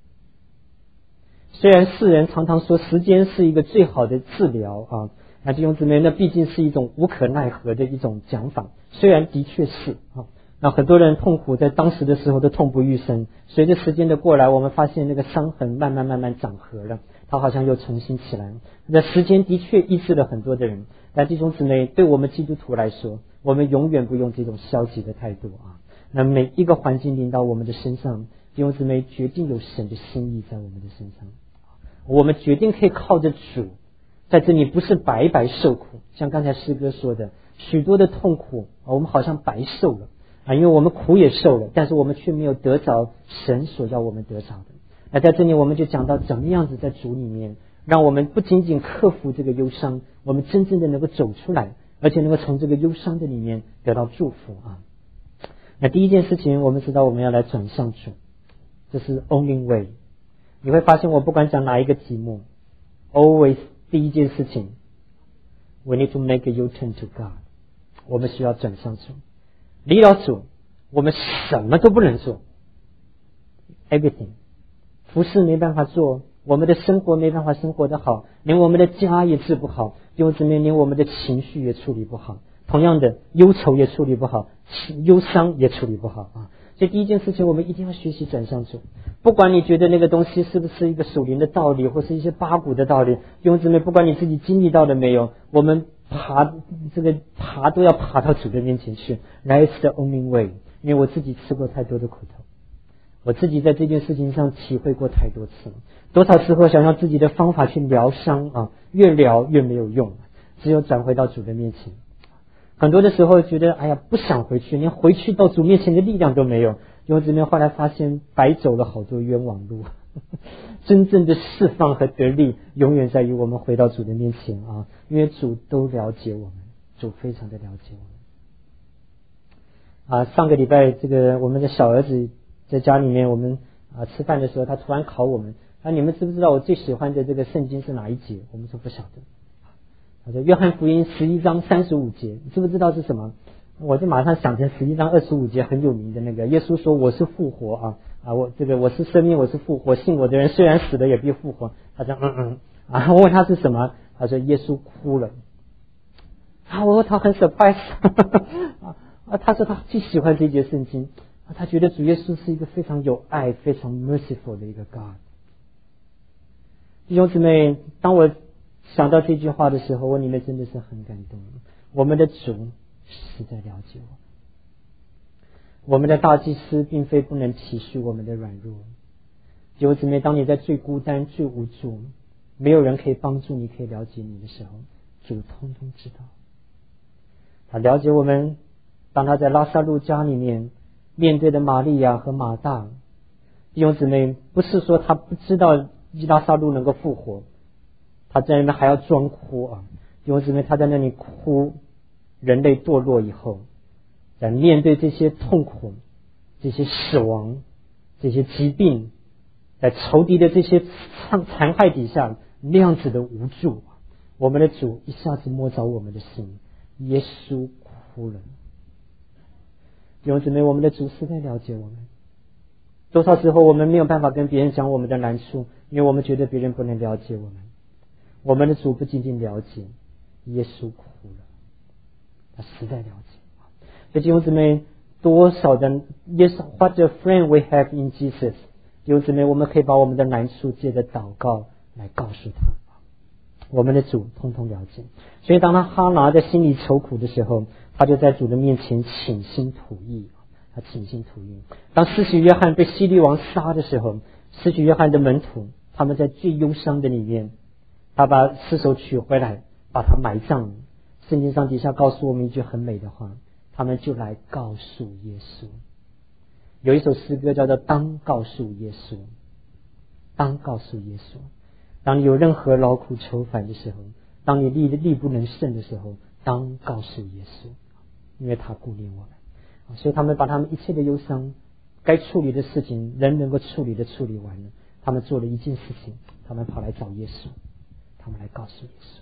Speaker 1: 虽然世人常常说时间是一个最好的治疗啊，那弟兄姊妹，那毕竟是一种无可奈何的一种讲法，虽然的确是啊。那很多人痛苦在当时的时候都痛不欲生，随着时间的过来，我们发现那个伤痕慢慢慢慢长合了，它好像又重新起来了。那时间的确医治了很多的人，但弟兄姊妹，对我们基督徒来说，我们永远不用这种消极的态度啊。那每一个环境临到我们的身上，弟兄姊妹，决定有神的心意在我们的身上，我们决定可以靠着主在这里不是白白受苦，像刚才诗歌说的，许多的痛苦我们好像白受了啊，因为我们苦也受了，但是我们却没有得着神所要我们得着的。那在这里我们就讲到怎么样子在主里面，让我们不仅仅克服这个忧伤，我们真正的能够走出来，而且能够从这个忧伤的里面得到祝福啊。那第一件事情，我们知道我们要来转向主，这是 only way。 你会发现我不管讲哪一个题目， always 第一件事情 we need to make a U-turn to God， 我们需要转向主。离了主我们什么都不能做， everything， 服事没办法做，我们的生活没办法生活得好，连我们的家也治不好，弟兄姊妹，连我们的情绪也处理不好，同样的忧愁也处理不好，忧伤也处理不好啊。所以第一件事情，我们一定要学习转向主。不管你觉得那个东西是不是一个属灵的道理，或是一些八股的道理，弟兄姊妹，不管你自己经历到的没有，我们爬这个爬都要爬到主的面前去。That's the only way。因为我自己吃过太多的苦头，我自己在这件事情上体会过太多次，多少时候想要自己的方法去疗伤啊，越疗越没有用，只有转回到主的面前。很多的时候觉得哎呀不想回去，连回去到主面前的力量都没有，因为这边后来发现白走了好多冤枉路。真正的释放和得力永远在于我们回到主的面前啊，因为主都了解我们，主非常的了解我们啊。上个礼拜这个我们的小儿子在家里面，我们啊吃饭的时候，他突然考我们啊，你们知不知道我最喜欢的这个圣经是哪一节？我们说不晓得。他说约翰福音十一章三十五节，你知不知道是什么？我就马上想成十一章二十五节很有名的那个，耶稣说我是复活啊啊，我这个我是生命，我是复活，信我的人虽然死了也必复活。他说嗯嗯啊，我问他是什么，他说耶稣哭了啊，我他很 surprise 啊，他说他最喜欢这节圣经啊，他觉得主耶稣是一个非常有爱、非常 merciful 的一个 God。弟兄姊妹，当我想到这句话的时候，我里面真的是很感动。我们的主实在了解我，我们的大祭司并非不能体恤我们的软弱。弟兄姊妹，当你在最孤单、最无助，没有人可以帮助你、可以了解你的时候，主通通知道。他了解我们，当他在拉撒路家里面面对的玛利亚和马大，弟兄姊妹，不是说他不知道拉撒路能够复活，他在那边还要装哭啊！弟兄姊妹，他在那里哭，人类堕落以后，在面对这些痛苦、这些死亡、这些疾病，在仇敌的这些残害底下，那样子的无助，我们的主一下子摸着我们的心，耶稣哭了。弟兄姊妹，我们的主实在了解我们。多少时候我们没有办法跟别人讲我们的难处，因为我们觉得别人不能了解我们。我们的主不仅仅了解，耶稣哭了，他实在了解。 所以弟兄姊妹，多少的 yes what a friend we have in Jesus， 弟兄姊妹，我们可以把我们的难处借着祷告来告诉他，我们的主通通了解。所以当他哈拿在心里愁苦的时候，他就在主的面前倾心吐意，他倾心吐意。当施洗约翰被希律王杀的时候，施洗约翰的门徒他们在最忧伤的里面，他把尸首取回来，把他埋葬。圣经上底下告诉我们一句很美的话，他们就来告诉耶稣。有一首诗歌叫做当告诉耶稣，当告诉耶稣。当你有任何劳苦愁烦的时候，当你力力不能胜的时候，当告诉耶稣，因为他顾念我们。所以他们把他们一切的忧伤，该处理的事情，人能够处理的处理完了，他们做了一件事情，他们跑来找耶稣，他们来告诉耶稣。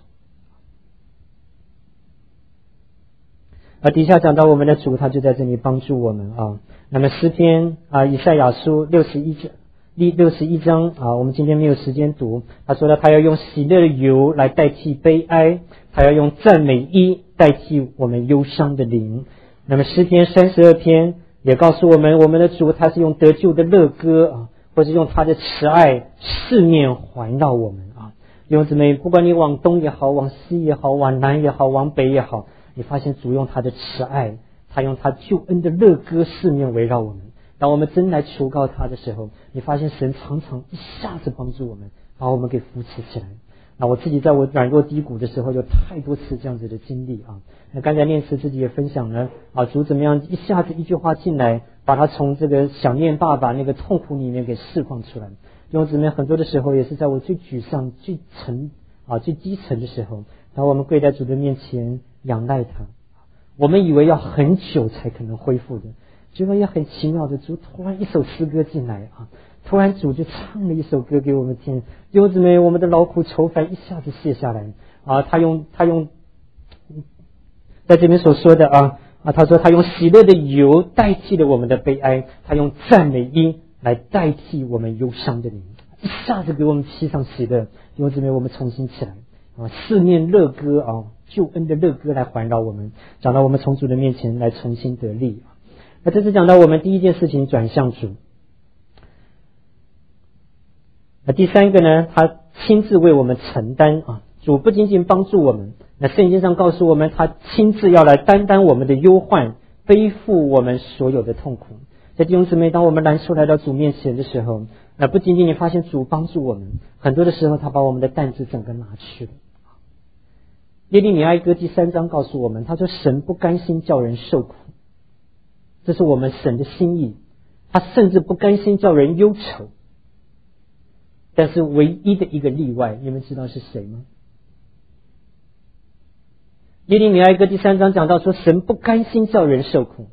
Speaker 1: 而底下讲到我们的主，他就在这里帮助我们啊。那么诗篇啊，以赛亚书六十一章第六十一章啊，我们今天没有时间读。他说了，他要用喜乐的油来代替悲哀，他要用赞美衣代替我们忧伤的灵。那么诗篇三十二篇也告诉我们，我们的主他是用得救的乐歌啊，或是用他的慈爱四面环绕我们啊。弟兄姊妹，不管你往东也好，往西也好，往南也好，往北也好，你发现主用他的慈爱，他用他救恩的乐歌四面围绕我们。当我们真来求告他的时候，你发现神常常一下子帮助我们，把我们给扶持起来。那我自己在我软弱低谷的时候，有太多次这样子的经历啊。那刚才念慈自己也分享了啊，主怎么样一下子一句话进来，把他从这个想念爸爸那个痛苦里面给释放出来。弟兄姊妹，很多的时候也是在我最沮丧、最沉啊、最低沉的时候，当我们跪在主的面前仰赖他，我们以为要很久才可能恢复的，结果也很奇妙的，主突然一首诗歌进来啊，突然主就唱了一首歌给我们听。弟兄姊妹，我们的劳苦愁烦一下子卸下来啊，他用他用在这边所说的啊啊，他说他用喜乐的油代替了我们的悲哀，他用赞美衣来代替我们忧伤的灵，一下子给我们披上喜乐。弟兄姊妹，我们重新起来啊，四面乐歌啊，救恩的乐歌来环绕我们，讲到我们从主的面前来重新得力。那这是讲到我们第一件事情，转向主。那第三个呢，他亲自为我们承担啊，主不仅仅帮助我们，那圣经上告诉我们，他亲自要来担当我们的忧患，背负我们所有的痛苦。在弟兄姊妹，当我们来出来到主面前的时候，那不仅仅你发现主帮助我们，很多的时候他把我们的担子整个拿去了。耶利米哀歌第三章告诉我们，他说神不甘心叫人受苦，这是我们神的心意，他甚至不甘心叫人忧愁。但是唯一的一个例外，你们知道是谁吗？耶利米哀歌第三章讲到说，神不甘心叫人受苦。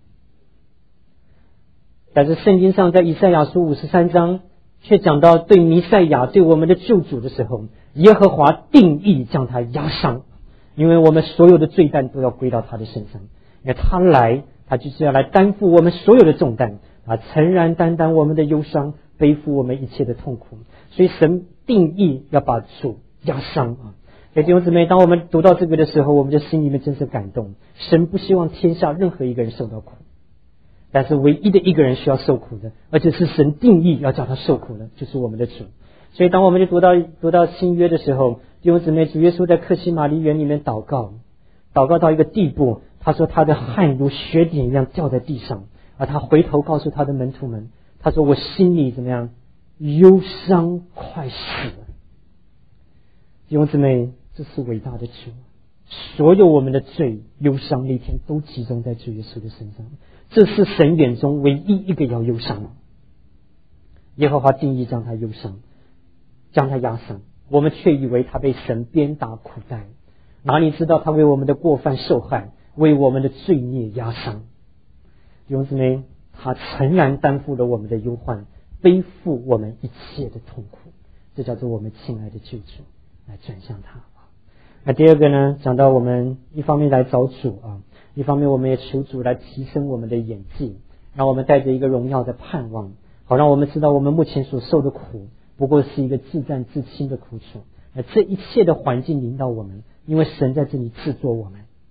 Speaker 1: 但是圣经上在以赛亚书五十三章却讲到，对弥赛亚，对我们的救主的时候，耶和华定义将他压伤，因为我们所有的罪担都要归到他的身上，因为他来，他就是要来担负我们所有的重担啊，诚然担当我们的忧伤，背负我们一切的痛苦。所以神定义要把主压伤啊。所以弟兄姊妹，当我们读到这个的时候，我们的心里面真是感动。神不希望天下任何一个人受到苦，但是唯一的一个人需要受苦的，而且是神定义要叫他受苦的，就是我们的主。所以当我们就读到读到新约的时候，弟兄姊妹，主耶稣在客西马尼园里面祷告，祷告到一个地步，他说他的汗如雪点一样掉在地上，而他回头告诉他的门徒们，他说我心里怎么样，忧伤快死了。弟兄姊妹，这是伟大的主，所有我们的罪忧伤那天都集中在主耶稣的身上，这是神眼中唯一一个要忧伤的。耶和华定义将他忧伤，将他压伤，我们却以为他被神鞭打苦待，哪里知道他为我们的过犯受害，为我们的罪孽压伤。弟兄姊妹，他诚然担负了我们的忧患，背负我们一切的痛苦，这叫做我们亲爱的救主，来转向他。那第二个呢，讲到我们一方面来找主啊，一方面我们也求主来提升我们的眼界，让我们带着一个荣耀的盼望，好让我们知道我们目前所受的苦不过是一个自战自亲的苦楚。那这一切的环境领导我们，因为神在这里制作我们，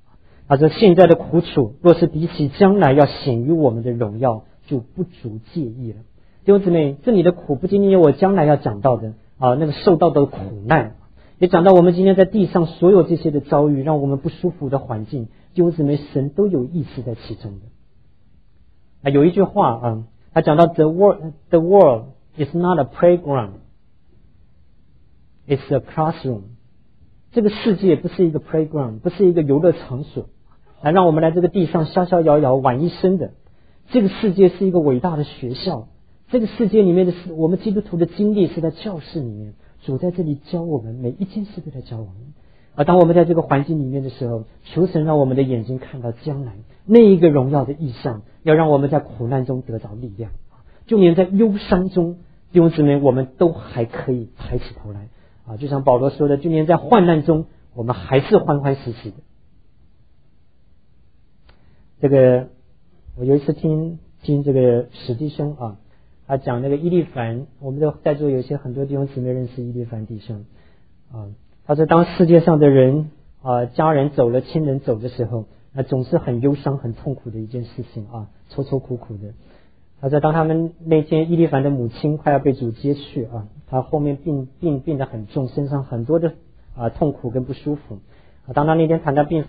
Speaker 1: 他说现在的苦楚若是比起将来要显于我们的荣耀，就不足介意了。弟兄姊妹，这里的苦不仅仅有我将来要讲到的啊，那个受到的苦难，也讲到我们今天在地上所有这些的遭遇，让我们不舒服的环境，弟兄姊妹，神都有意思在其中的。啊，有一句话啊，他讲到 the world the world is not a playground, it's a classroom。这个世界不是一个 playground， 不是一个游乐场所，来让我们来这个地上逍逍遥遥玩一生的。这个世界是一个伟大的学校，这个世界里面的我们基督徒的经历是在教室里面，主在这里教我们，每一件事都在教我们。而当我们在这个环境里面的时候，求神让我们的眼睛看到将来那一个荣耀的意象，要让我们在苦难中得着力量，就连在忧伤中，弟兄姊妹，我们都还可以抬起头来啊！就像保罗说的，就连在患难中，我们还是欢欢喜喜的。这个我有一次听听这个史弟兄啊，他讲那个伊利凡，我们都在座有些很多弟兄姊妹认识伊利凡弟兄啊。他说当世界上的人啊，家人走了，亲人走的时候，那总是很忧伤很痛苦的一件事情啊，愁愁苦苦的。他说当他们那天伊利凡的母亲快要被主接去啊，他后面病病病得很重，身上很多的啊痛苦跟不舒服啊。当他那天谈到病，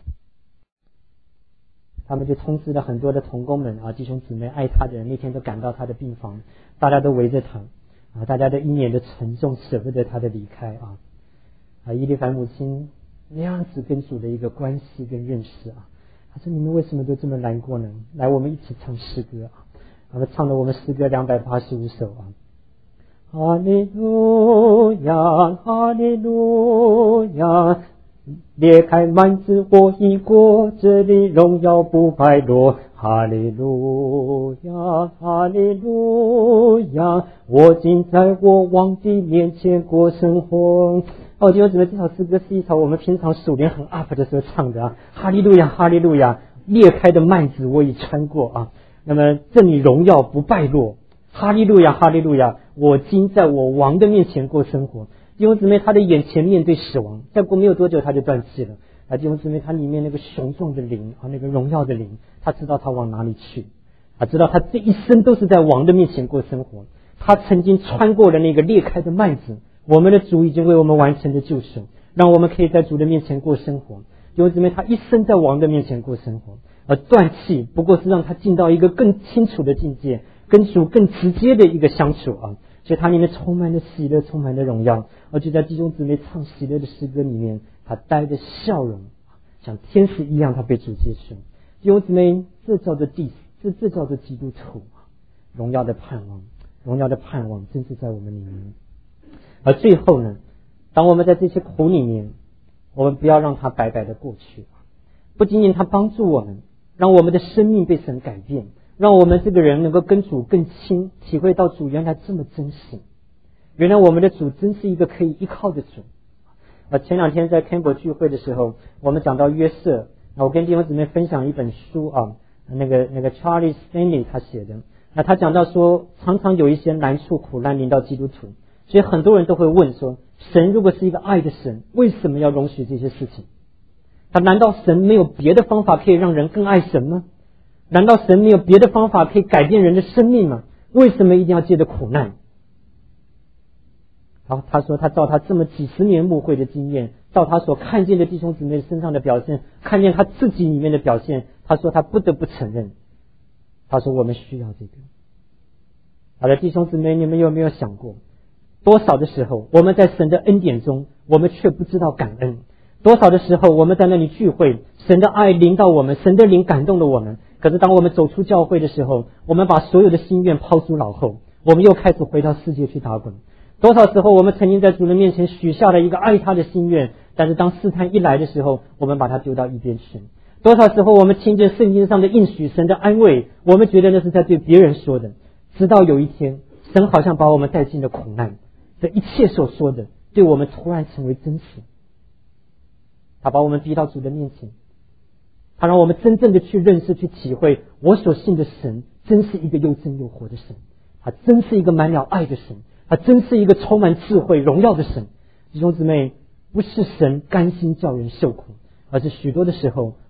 Speaker 1: 他们就通知了很多的同工们啊，弟兄姊妹爱他的人那天都赶到他的病房，大家都围着他啊，大家都一脸的沉重，舍不得他的离开啊。啊，伊利凡母亲那样子跟主的一个关系跟认识啊，他说你们为什么都这么难过呢？来，我们一起唱诗歌啊，我们唱了我们诗歌两百八十五首啊。哈利路亚，哈利路亚，裂开幔子我已过，这里荣耀不败落。哈利路亚，哈利路亚，我今在我王的面前过生活。哦，弟兄姊妹，这首诗歌是一首我们平常属灵很 up 的时候唱的啊！哈利路亚，哈利路亚，裂开的幔子我已穿过啊！那么这里荣耀不败落，哈利路亚，哈利路亚，我今在我王的面前过生活。弟兄姊妹，他的眼前面对死亡，再过没有多久他就断气了啊！弟兄姊妹，他里面那个雄壮的灵啊，那个荣耀的灵，他知道他往哪里去，他知道他这一生都是在王的面前过生活。他曾经穿过了那个裂开的幔子，我们的主已经为我们完成的救赎，让我们可以在主的面前过生活。弟兄姊妹，他一生在王的面前过生活，而断气不过是让他进到一个更清楚的境界，跟主更直接的一个相处啊！所以他里面充满了喜乐，充满了荣耀。而就在弟兄姊妹唱喜乐的诗歌里面，他带着笑容，像天使一样，他被主接受。弟兄姊妹，这叫做地，这这叫做基督徒，荣耀的盼望，荣耀的盼望，真是在我们里面。而最后呢，当我们在这些苦里面，我们不要让它白白的过去，不仅仅它帮助我们，让我们的生命被神改变，让我们这个人能够跟主更亲，体会到主原来这么真实，原来我们的主真是一个可以依靠的主。啊，前两天在 Campbell 聚会的时候，我们讲到约瑟，那我跟弟兄姊妹分享一本书啊，那个那个 Charles Stanley 他写的，那他讲到说，常常有一些难处苦难临到基督徒，所以很多人都会问说，神如果是一个爱的神，为什么要容许这些事情？他难道神没有别的方法可以让人更爱神吗？难道神没有别的方法可以改变人的生命吗？为什么一定要借着苦难？然后他说，他照他这么几十年牧会的经验，照他所看见的弟兄姊妹身上的表现，看见他自己里面的表现，他说他不得不承认，他说我们需要这个。好的，弟兄姊妹，你们有没有想过，多少的时候我们在神的恩典中，我们却不知道感恩？多少的时候我们在那里聚会，神的爱临到我们，神的灵感动了我们，可是当我们走出教会的时候，我们把所有的心愿抛诸脑后，我们又开始回到世界去打滚。多少时候我们曾经在主人面前许下了一个爱他的心愿，但是当试探一来的时候，我们把它丢到一边去。多少时候我们听见圣经上的应许，神的安慰，我们觉得那是在对别人说的，直到有一天神好像把我们带进了苦难，这一切所说的对我们突然成为真实。他把我们逼到主的面前，他让我们真正的去认识去体会，我所信的神真是一个又真又活的神，他真是一个满了爱的神，他真是一个充满智慧荣耀的神。弟兄姊妹，不是神甘心叫人受苦，而是许多的时候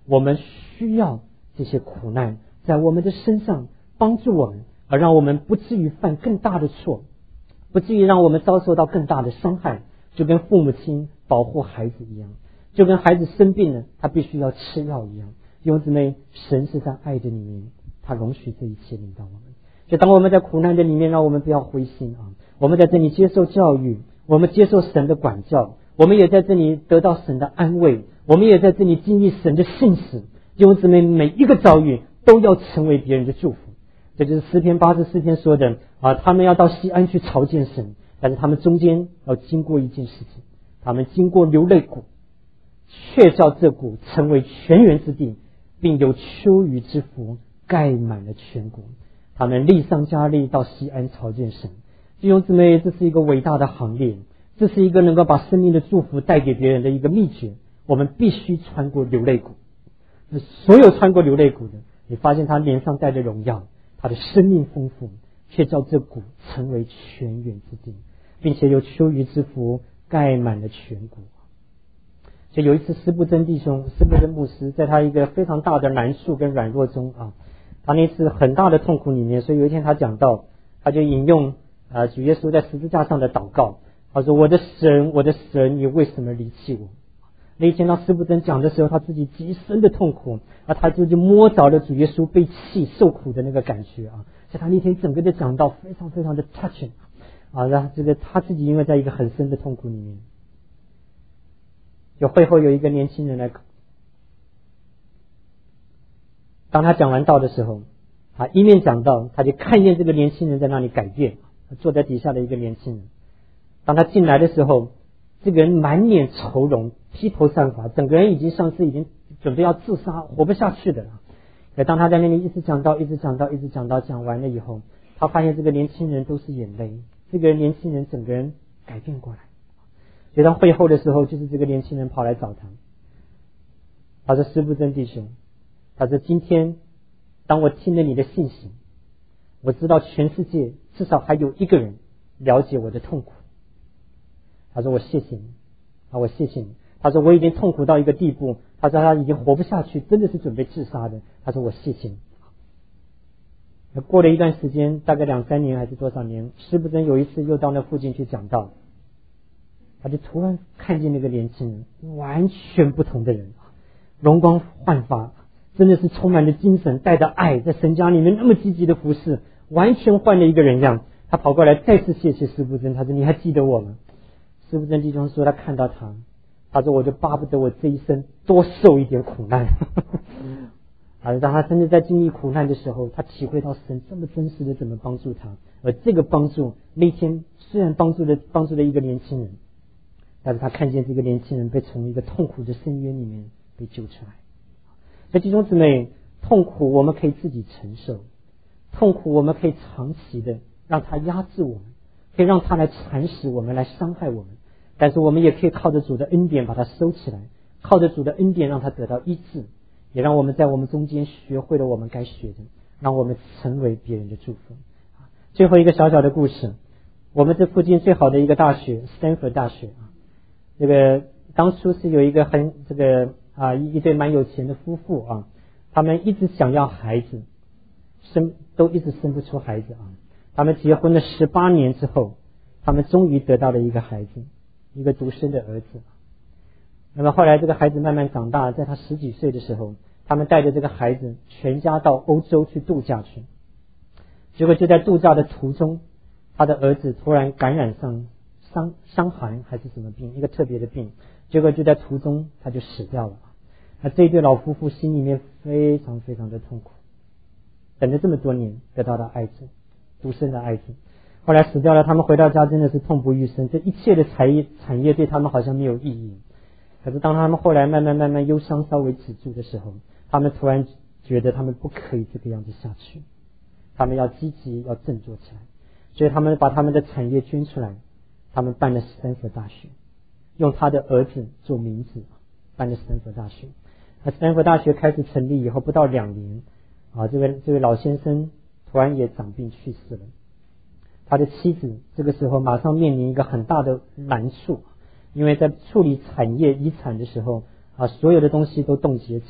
Speaker 1: 我们需要这些苦难在我们的身上帮助我们，而让我们不至于犯更大的错，不至于让我们遭受到更大的伤害，就跟父母亲保护孩子一样，就跟孩子生病了他必须要吃药一样。弟兄姊妹，神是在爱的里面，他容许这一切临到我们。就当我们在苦难的里面，让我们不要灰心啊！我们在这里接受教育，我们接受神的管教，我们也在这里得到神的安慰，我们也在这里经历神的信使。弟兄姊妹，每一个遭遇都要成为别人的祝福。这就是诗篇八十四篇说的啊，他们要到西安去朝见神，但是他们中间要经过一件事情，他们经过流泪谷，却叫这谷成为泉源之地，并有秋雨之福盖满了全国。他们力上加力到西安朝见神。弟兄姊妹，这是一个伟大的行列，这是一个能够把生命的祝福带给别人的一个秘诀。我们必须穿过流泪谷。所有穿过流泪谷的，你发现他脸上带着荣耀，他的生命丰富，却叫这谷成为泉源之地，并且有秋雨之福盖满了全国。就有一次施布真弟兄施布真牧师在他一个非常大的难处跟软弱中啊，他那次很大的痛苦里面，所以有一天他讲到，他就引用啊主耶稣在十字架上的祷告，他说：我的神，我的神，你为什么离弃我？那一天当施布真讲的时候，他自己极深的痛苦，啊，他就就摸着了主耶稣被弃受苦的那个感觉啊，所以他那天整个的讲道非常非常的 touching 啊，然后这个他自己因为在一个很深的痛苦里面，就会后有一个年轻人来，当他讲完道的时候，他一面讲道，他就看见这个年轻人在那里改变，坐在底下的一个年轻人，当他进来的时候，这个人满脸愁容，披头散发，整个人已经像是已经准备要自杀，活不下去的了。可当他在那里一直讲到一直讲到一直讲到讲完了以后，他发现这个年轻人都是眼泪，这个年轻人整个人改变过来。所以当会后的时候，就是这个年轻人跑来找他，他说：施布真弟兄，他说今天当我听了你的信息，我知道全世界至少还有一个人了解我的痛苦。他说：我谢谢你啊，我谢谢你。他说：我已经痛苦到一个地步，他说他已经活不下去，真的是准备自杀的。他说：我谢谢你。过了一段时间，大概两三年还是多少年，施布真有一次又到那附近去讲道，他就突然看见那个年轻人，完全不同的人，容光焕发，真的是充满了精神，带着爱，在神家里面那么积极的服侍，完全换了一个人样。他跑过来再次谢谢施布真，他说：你还记得我吗？施布真弟兄说他看到他，他说：我就巴不得我这一生多受一点苦难。啊，当他真的在经历苦难的时候，他体会到神这么真实的怎么帮助他，而这个帮助那天虽然帮助了帮助了一个年轻人，但是他看见这个年轻人被从一个痛苦的深渊里面被救出来。所以弟兄姊妹，痛苦我们可以自己承受，痛苦我们可以长期的让它压制我们，可以让它来蚕食我们，来伤害我们，但是我们也可以靠着主的恩典把它收起来，靠着主的恩典让它得到医治，也让我们在我们中间学会了我们该学的，让我们成为别人的祝福。最后一个小小的故事，我们这附近最好的一个大学斯坦福大学啊，这个当初是有一个很这个啊一一对蛮有钱的夫妇啊，他们一直想要孩子，生都一直生不出孩子啊。他们结婚了十八年之后，他们终于得到了一个孩子，一个独生的儿子。那么后来这个孩子慢慢长大，在他十几岁的时候，他们带着这个孩子全家到欧洲去度假去。结果就在度假的途中，他的儿子突然感染上伤伤寒还是什么病，一个特别的病，结果就在途中他就死掉了。那这一对老夫妇心里面非常非常的痛苦，等了这么多年得到的爱子，独生的爱子，后来死掉了，他们回到家真的是痛不欲生，这一切的产业产业对他们好像没有意义。可是当他们后来慢慢慢慢忧伤稍微止住的时候，他们突然觉得他们不可以这个样子下去，他们要积极要振作起来，所以他们把他们的产业捐出来，他们办了斯坦福大学，用他的儿子做名字办了斯坦福大学。那斯坦福大学开始成立以后不到两年啊，这位这位老先生突然也长病去世了。他的妻子这个时候马上面临一个很大的难处，因为在处理产业遗产的时候啊，所有的东西都冻结起来，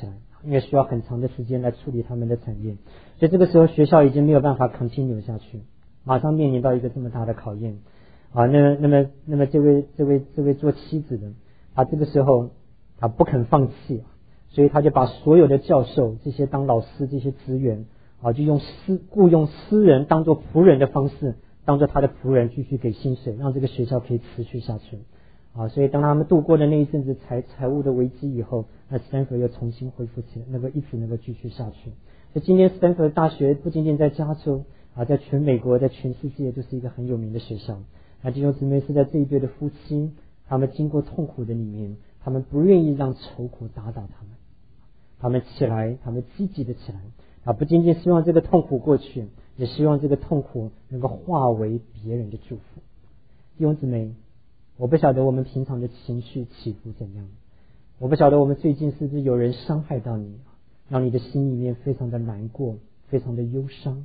Speaker 1: 因为需要很长的时间来处理他们的产业，所以这个时候学校已经没有办法 continue 下去，马上面临到一个这么大的考验啊。那那么那么这位这位这位做妻子的，他这个时候他不肯放弃，所以他就把所有的教授这些当老师这些职员啊，就用私雇佣私人当做仆人的方式，当做他的仆人继续给薪水，让这个学校可以持续下去啊。所以当他们度过了那一阵子财财务的危机以后，那斯坦福又重新恢复起来，能够一直能够继续下去。所以今天斯坦福大学不仅仅在加州啊，在全美国，在全世界就是一个很有名的学校。那弟兄姊妹是在这一对的夫妻，他们经过痛苦的里面，他们不愿意让愁苦打倒他们，他们起来，他们积极的起来啊，不仅仅希望这个痛苦过去，也希望这个痛苦能够化为别人的祝福。弟兄姊妹，我不晓得我们平常的情绪起伏怎样，我不晓得我们最近是不是有人伤害到你，让你的心里面非常的难过，非常的忧伤。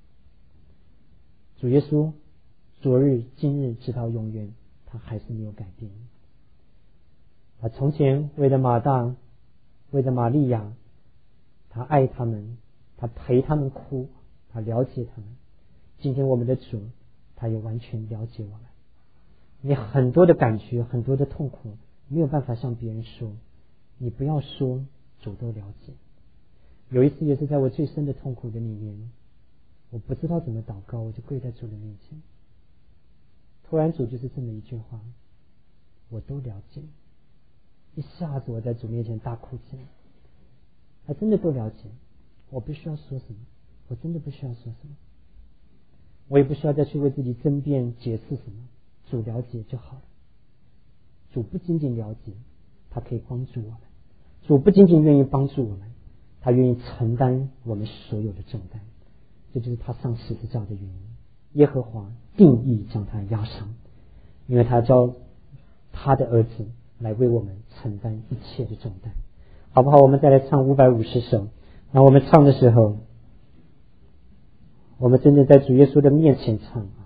Speaker 1: 主耶稣昨日今日直到永远，他还是没有改变啊。从前为了马大，为了玛利亚，他爱他们，他陪他们哭，他了解他们。今天我们的主，他也完全了解我们。你很多的感觉，很多的痛苦，没有办法向别人说，你不要说，主都了解。有一次也是在我最深的痛苦的里面，我不知道怎么祷告，我就跪在主的面前，突然主就是这么一句话，我都了解。一下子我在主面前大哭起来，他真的都了解，我不需要说什么，我真的不需要说什么，我也不需要再去为自己争辩解释什么，主了解就好了。主不仅仅了解，他可以帮助我们，主不仅仅愿意帮助我们，他愿意承担我们所有的重担，这就是他上十字架的原因。耶和华定义将他压伤，因为他叫他的儿子来为我们承担一切的重担，好不好？我们再来唱五百五十首。那我们唱的时候，我们真的在主耶稣的面前唱啊。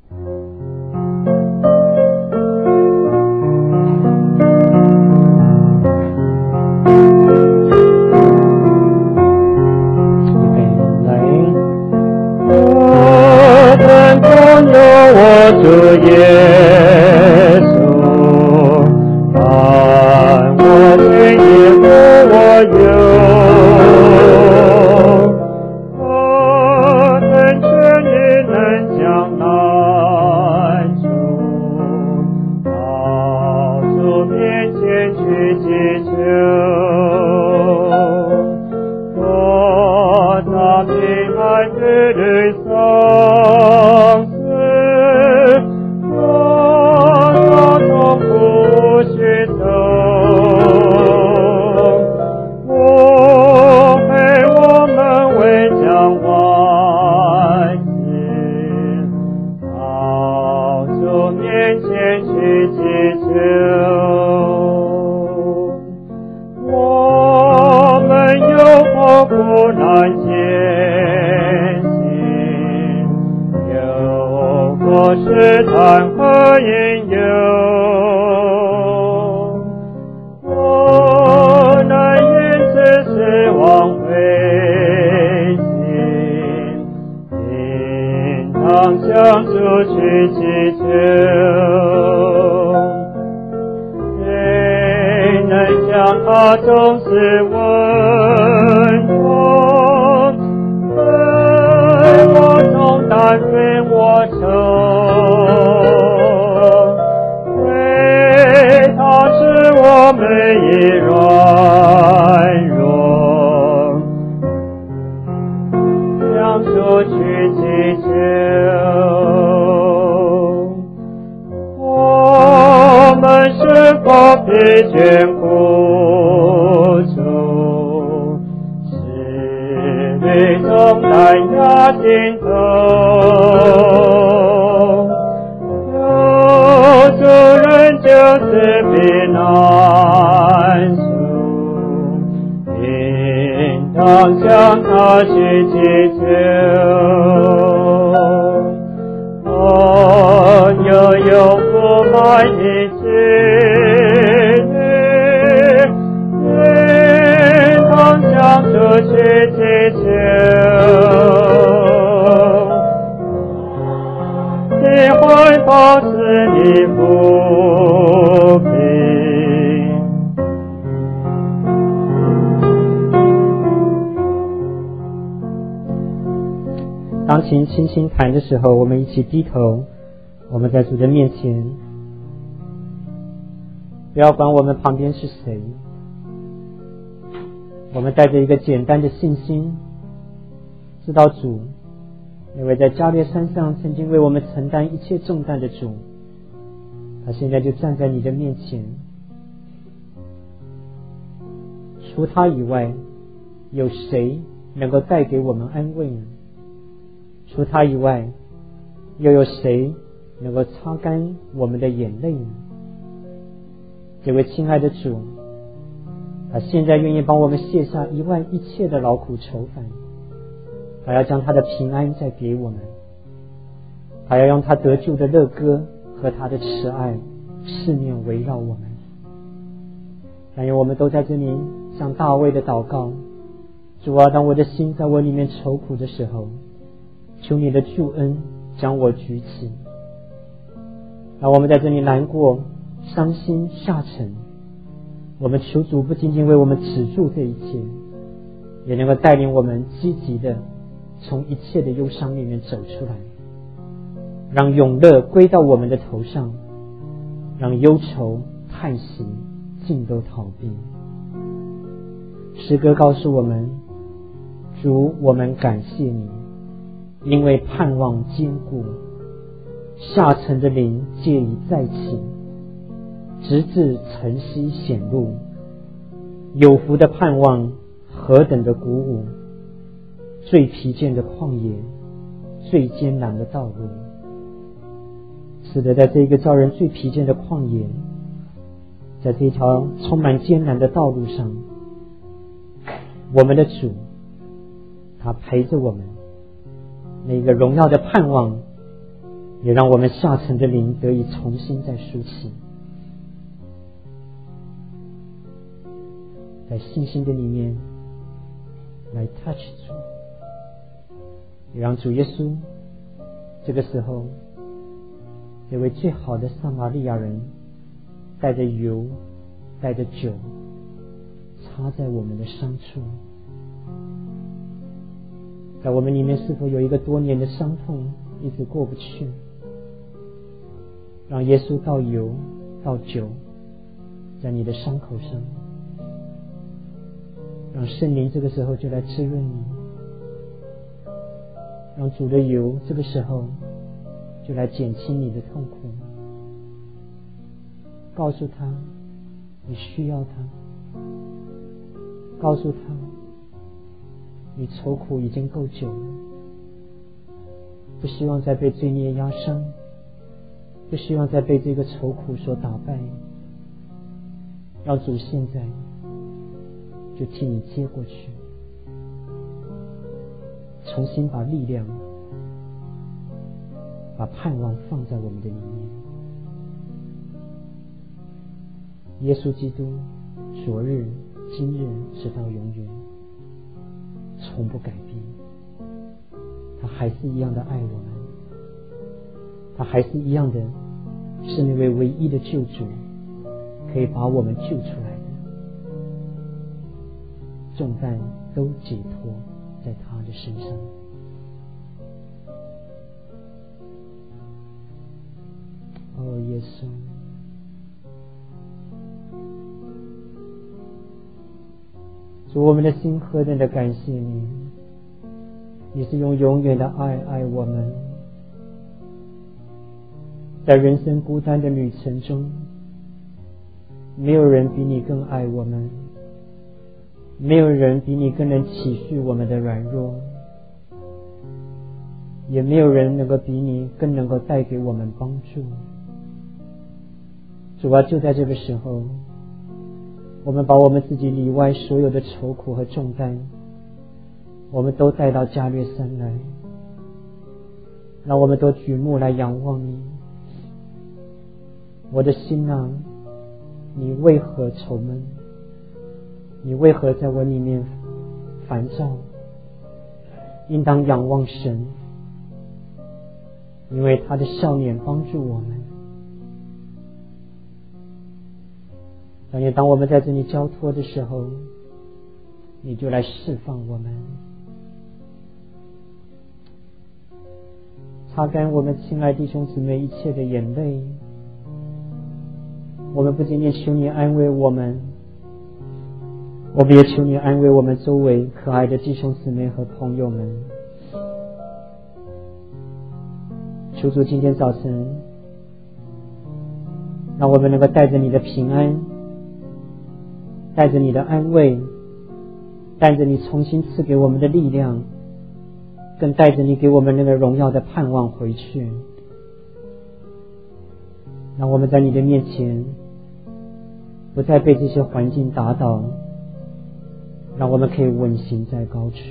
Speaker 1: 我主耶稣，看我为你和我有，我能全力能将难处，到主面前去祈求，我他平安的旅上。试探和引诱，我难因此失望灰心，应当向主去祈求，谁能将他重视稳重，对我重担分我愁。我们已软弱，向主去祈求，我们是否疲倦苦楚，是被重担压心头，有主人就是避难处，应当向他去祈求。哦，有永不满的心灵，应当向
Speaker 2: 向主去祈求，你会保持你不平。
Speaker 1: 当琴轻轻弹的时候，我们一起低头，我们在主的面前，不要管我们旁边是谁，我们带着一个简单的信心，知道主那位在加略山上曾经为我们承担一切重担的主，他现在就站在你的面前。除他以外，有谁能够带给我们安慰呢？除他以外，又有谁能够擦干我们的眼泪呢？这位亲爱的主，他现在愿意帮我们卸下一万一切的劳苦愁烦，他要将他的平安再给我们，他要让他得救的乐歌和他的慈爱四面围绕我们。但愿我们都在这里像大卫的祷告，主啊，当我的心在我里面愁苦的时候，求你的救恩将我举起。让我们在这里难过、伤心、下沉，我们求主不仅仅为我们止住这一切，也能够带领我们积极的从一切的忧伤里面走出来，让永乐归到我们的头上，让忧愁、叹息尽都逃避。诗歌告诉我们，主，我们感谢你，因为盼望坚固，下沉的灵借以再起，直至晨曦显露。有福的盼望何等的鼓舞，最疲倦的旷野，最艰难的道路。是的，在这个叫人最疲倦的旷野，在这条充满艰难的道路上，我们的主他陪着我们，那个荣耀的盼望也让我们下沉的灵得以重新再梳起。在信心的里面来 touch 主，也让主耶稣这个时候，这位最好的撒玛利亚人带着油带着酒擦在我们的伤处。在我们里面是否有一个多年的伤痛一直过不去，让耶稣倒油倒酒在你的伤口上，让圣灵这个时候就来滋润你，让主的油这个时候就来减轻你的痛苦，告诉他你需要他，告诉他你愁苦已经够久了，不希望再被罪孽压伤，不希望再被这个愁苦所打败，让主现在就替你接过去，重新把力量把盼望放在我们的里面。耶稣基督昨日今日直到永远从不改变，他还是一样的爱我们，他还是一样的是那位唯一的救主，可以把我们救出来的，重担都解脱在他的身上。哦，耶稣，主，我们的心何等的感谢你，你是用永远的爱爱我们。在人生孤单的旅程中，没有人比你更爱我们，没有人比你更能体恤我们的软弱，也没有人能够比你更能够带给我们帮助。主啊，就在这个时候，我们把我们自己里外所有的愁苦和重担，我们都带到加略山来，让我们都举目来仰望你。我的心啊，你为何愁闷？你为何在我里面烦躁，应当仰望神，因为他的笑脸帮助我们。而且当我们在这里交托的时候，你就来释放我们，擦干我们亲爱弟兄姊妹一切的眼泪。我们不仅仅求你安慰我们，我们也求你安慰我们周围可爱的弟兄姊妹和朋友们。求主今天早晨，让我们能够带着你的平安，带着你的安慰，带着你重新赐给我们的力量，更带着你给我们那个荣耀的盼望回去。让我们在你的面前不再被这些环境打倒，让我们可以稳行在高处。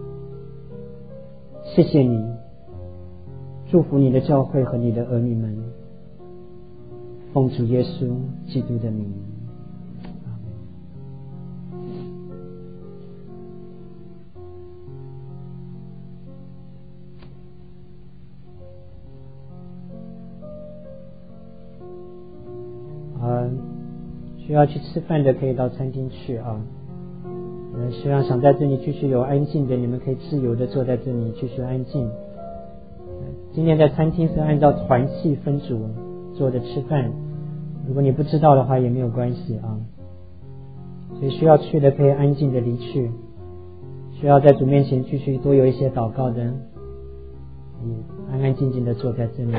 Speaker 1: 谢谢你，祝福你的教会和你的儿女们，奉主耶稣基督的名。啊，需要去吃饭的可以到餐厅去啊。呃，希望想在这里继续有安静的，你们可以自由的坐在这里继续安静。今天在餐厅是按照团契分组坐着吃饭，如果你不知道的话也没有关系啊。所以需要去的可以安静的离去，需要在主面前继续多有一些祷告的，嗯，安安静静的坐在这里。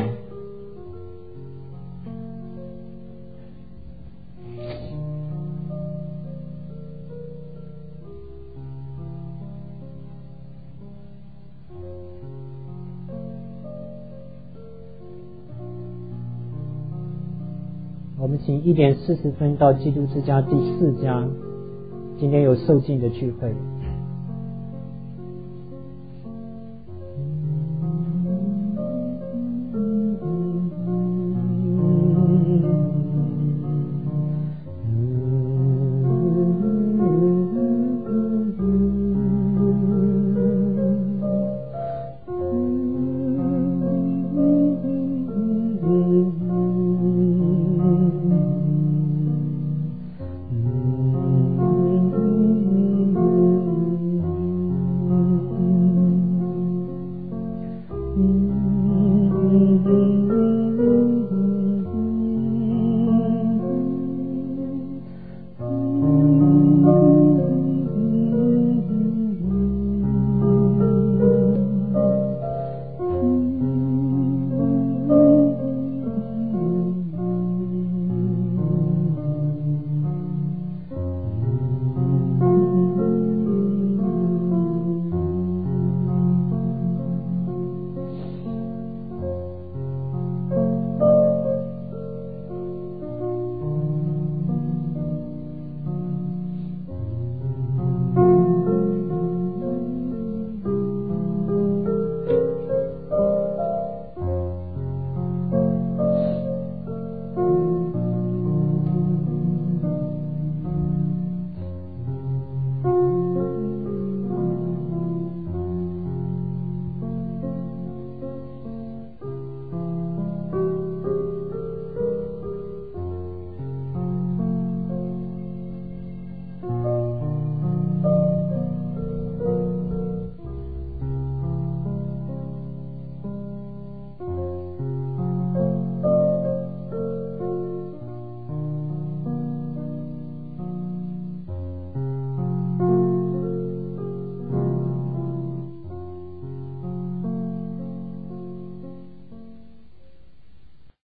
Speaker 1: 我们请一点四十分到基督之家第四家，今天有受浸的聚会。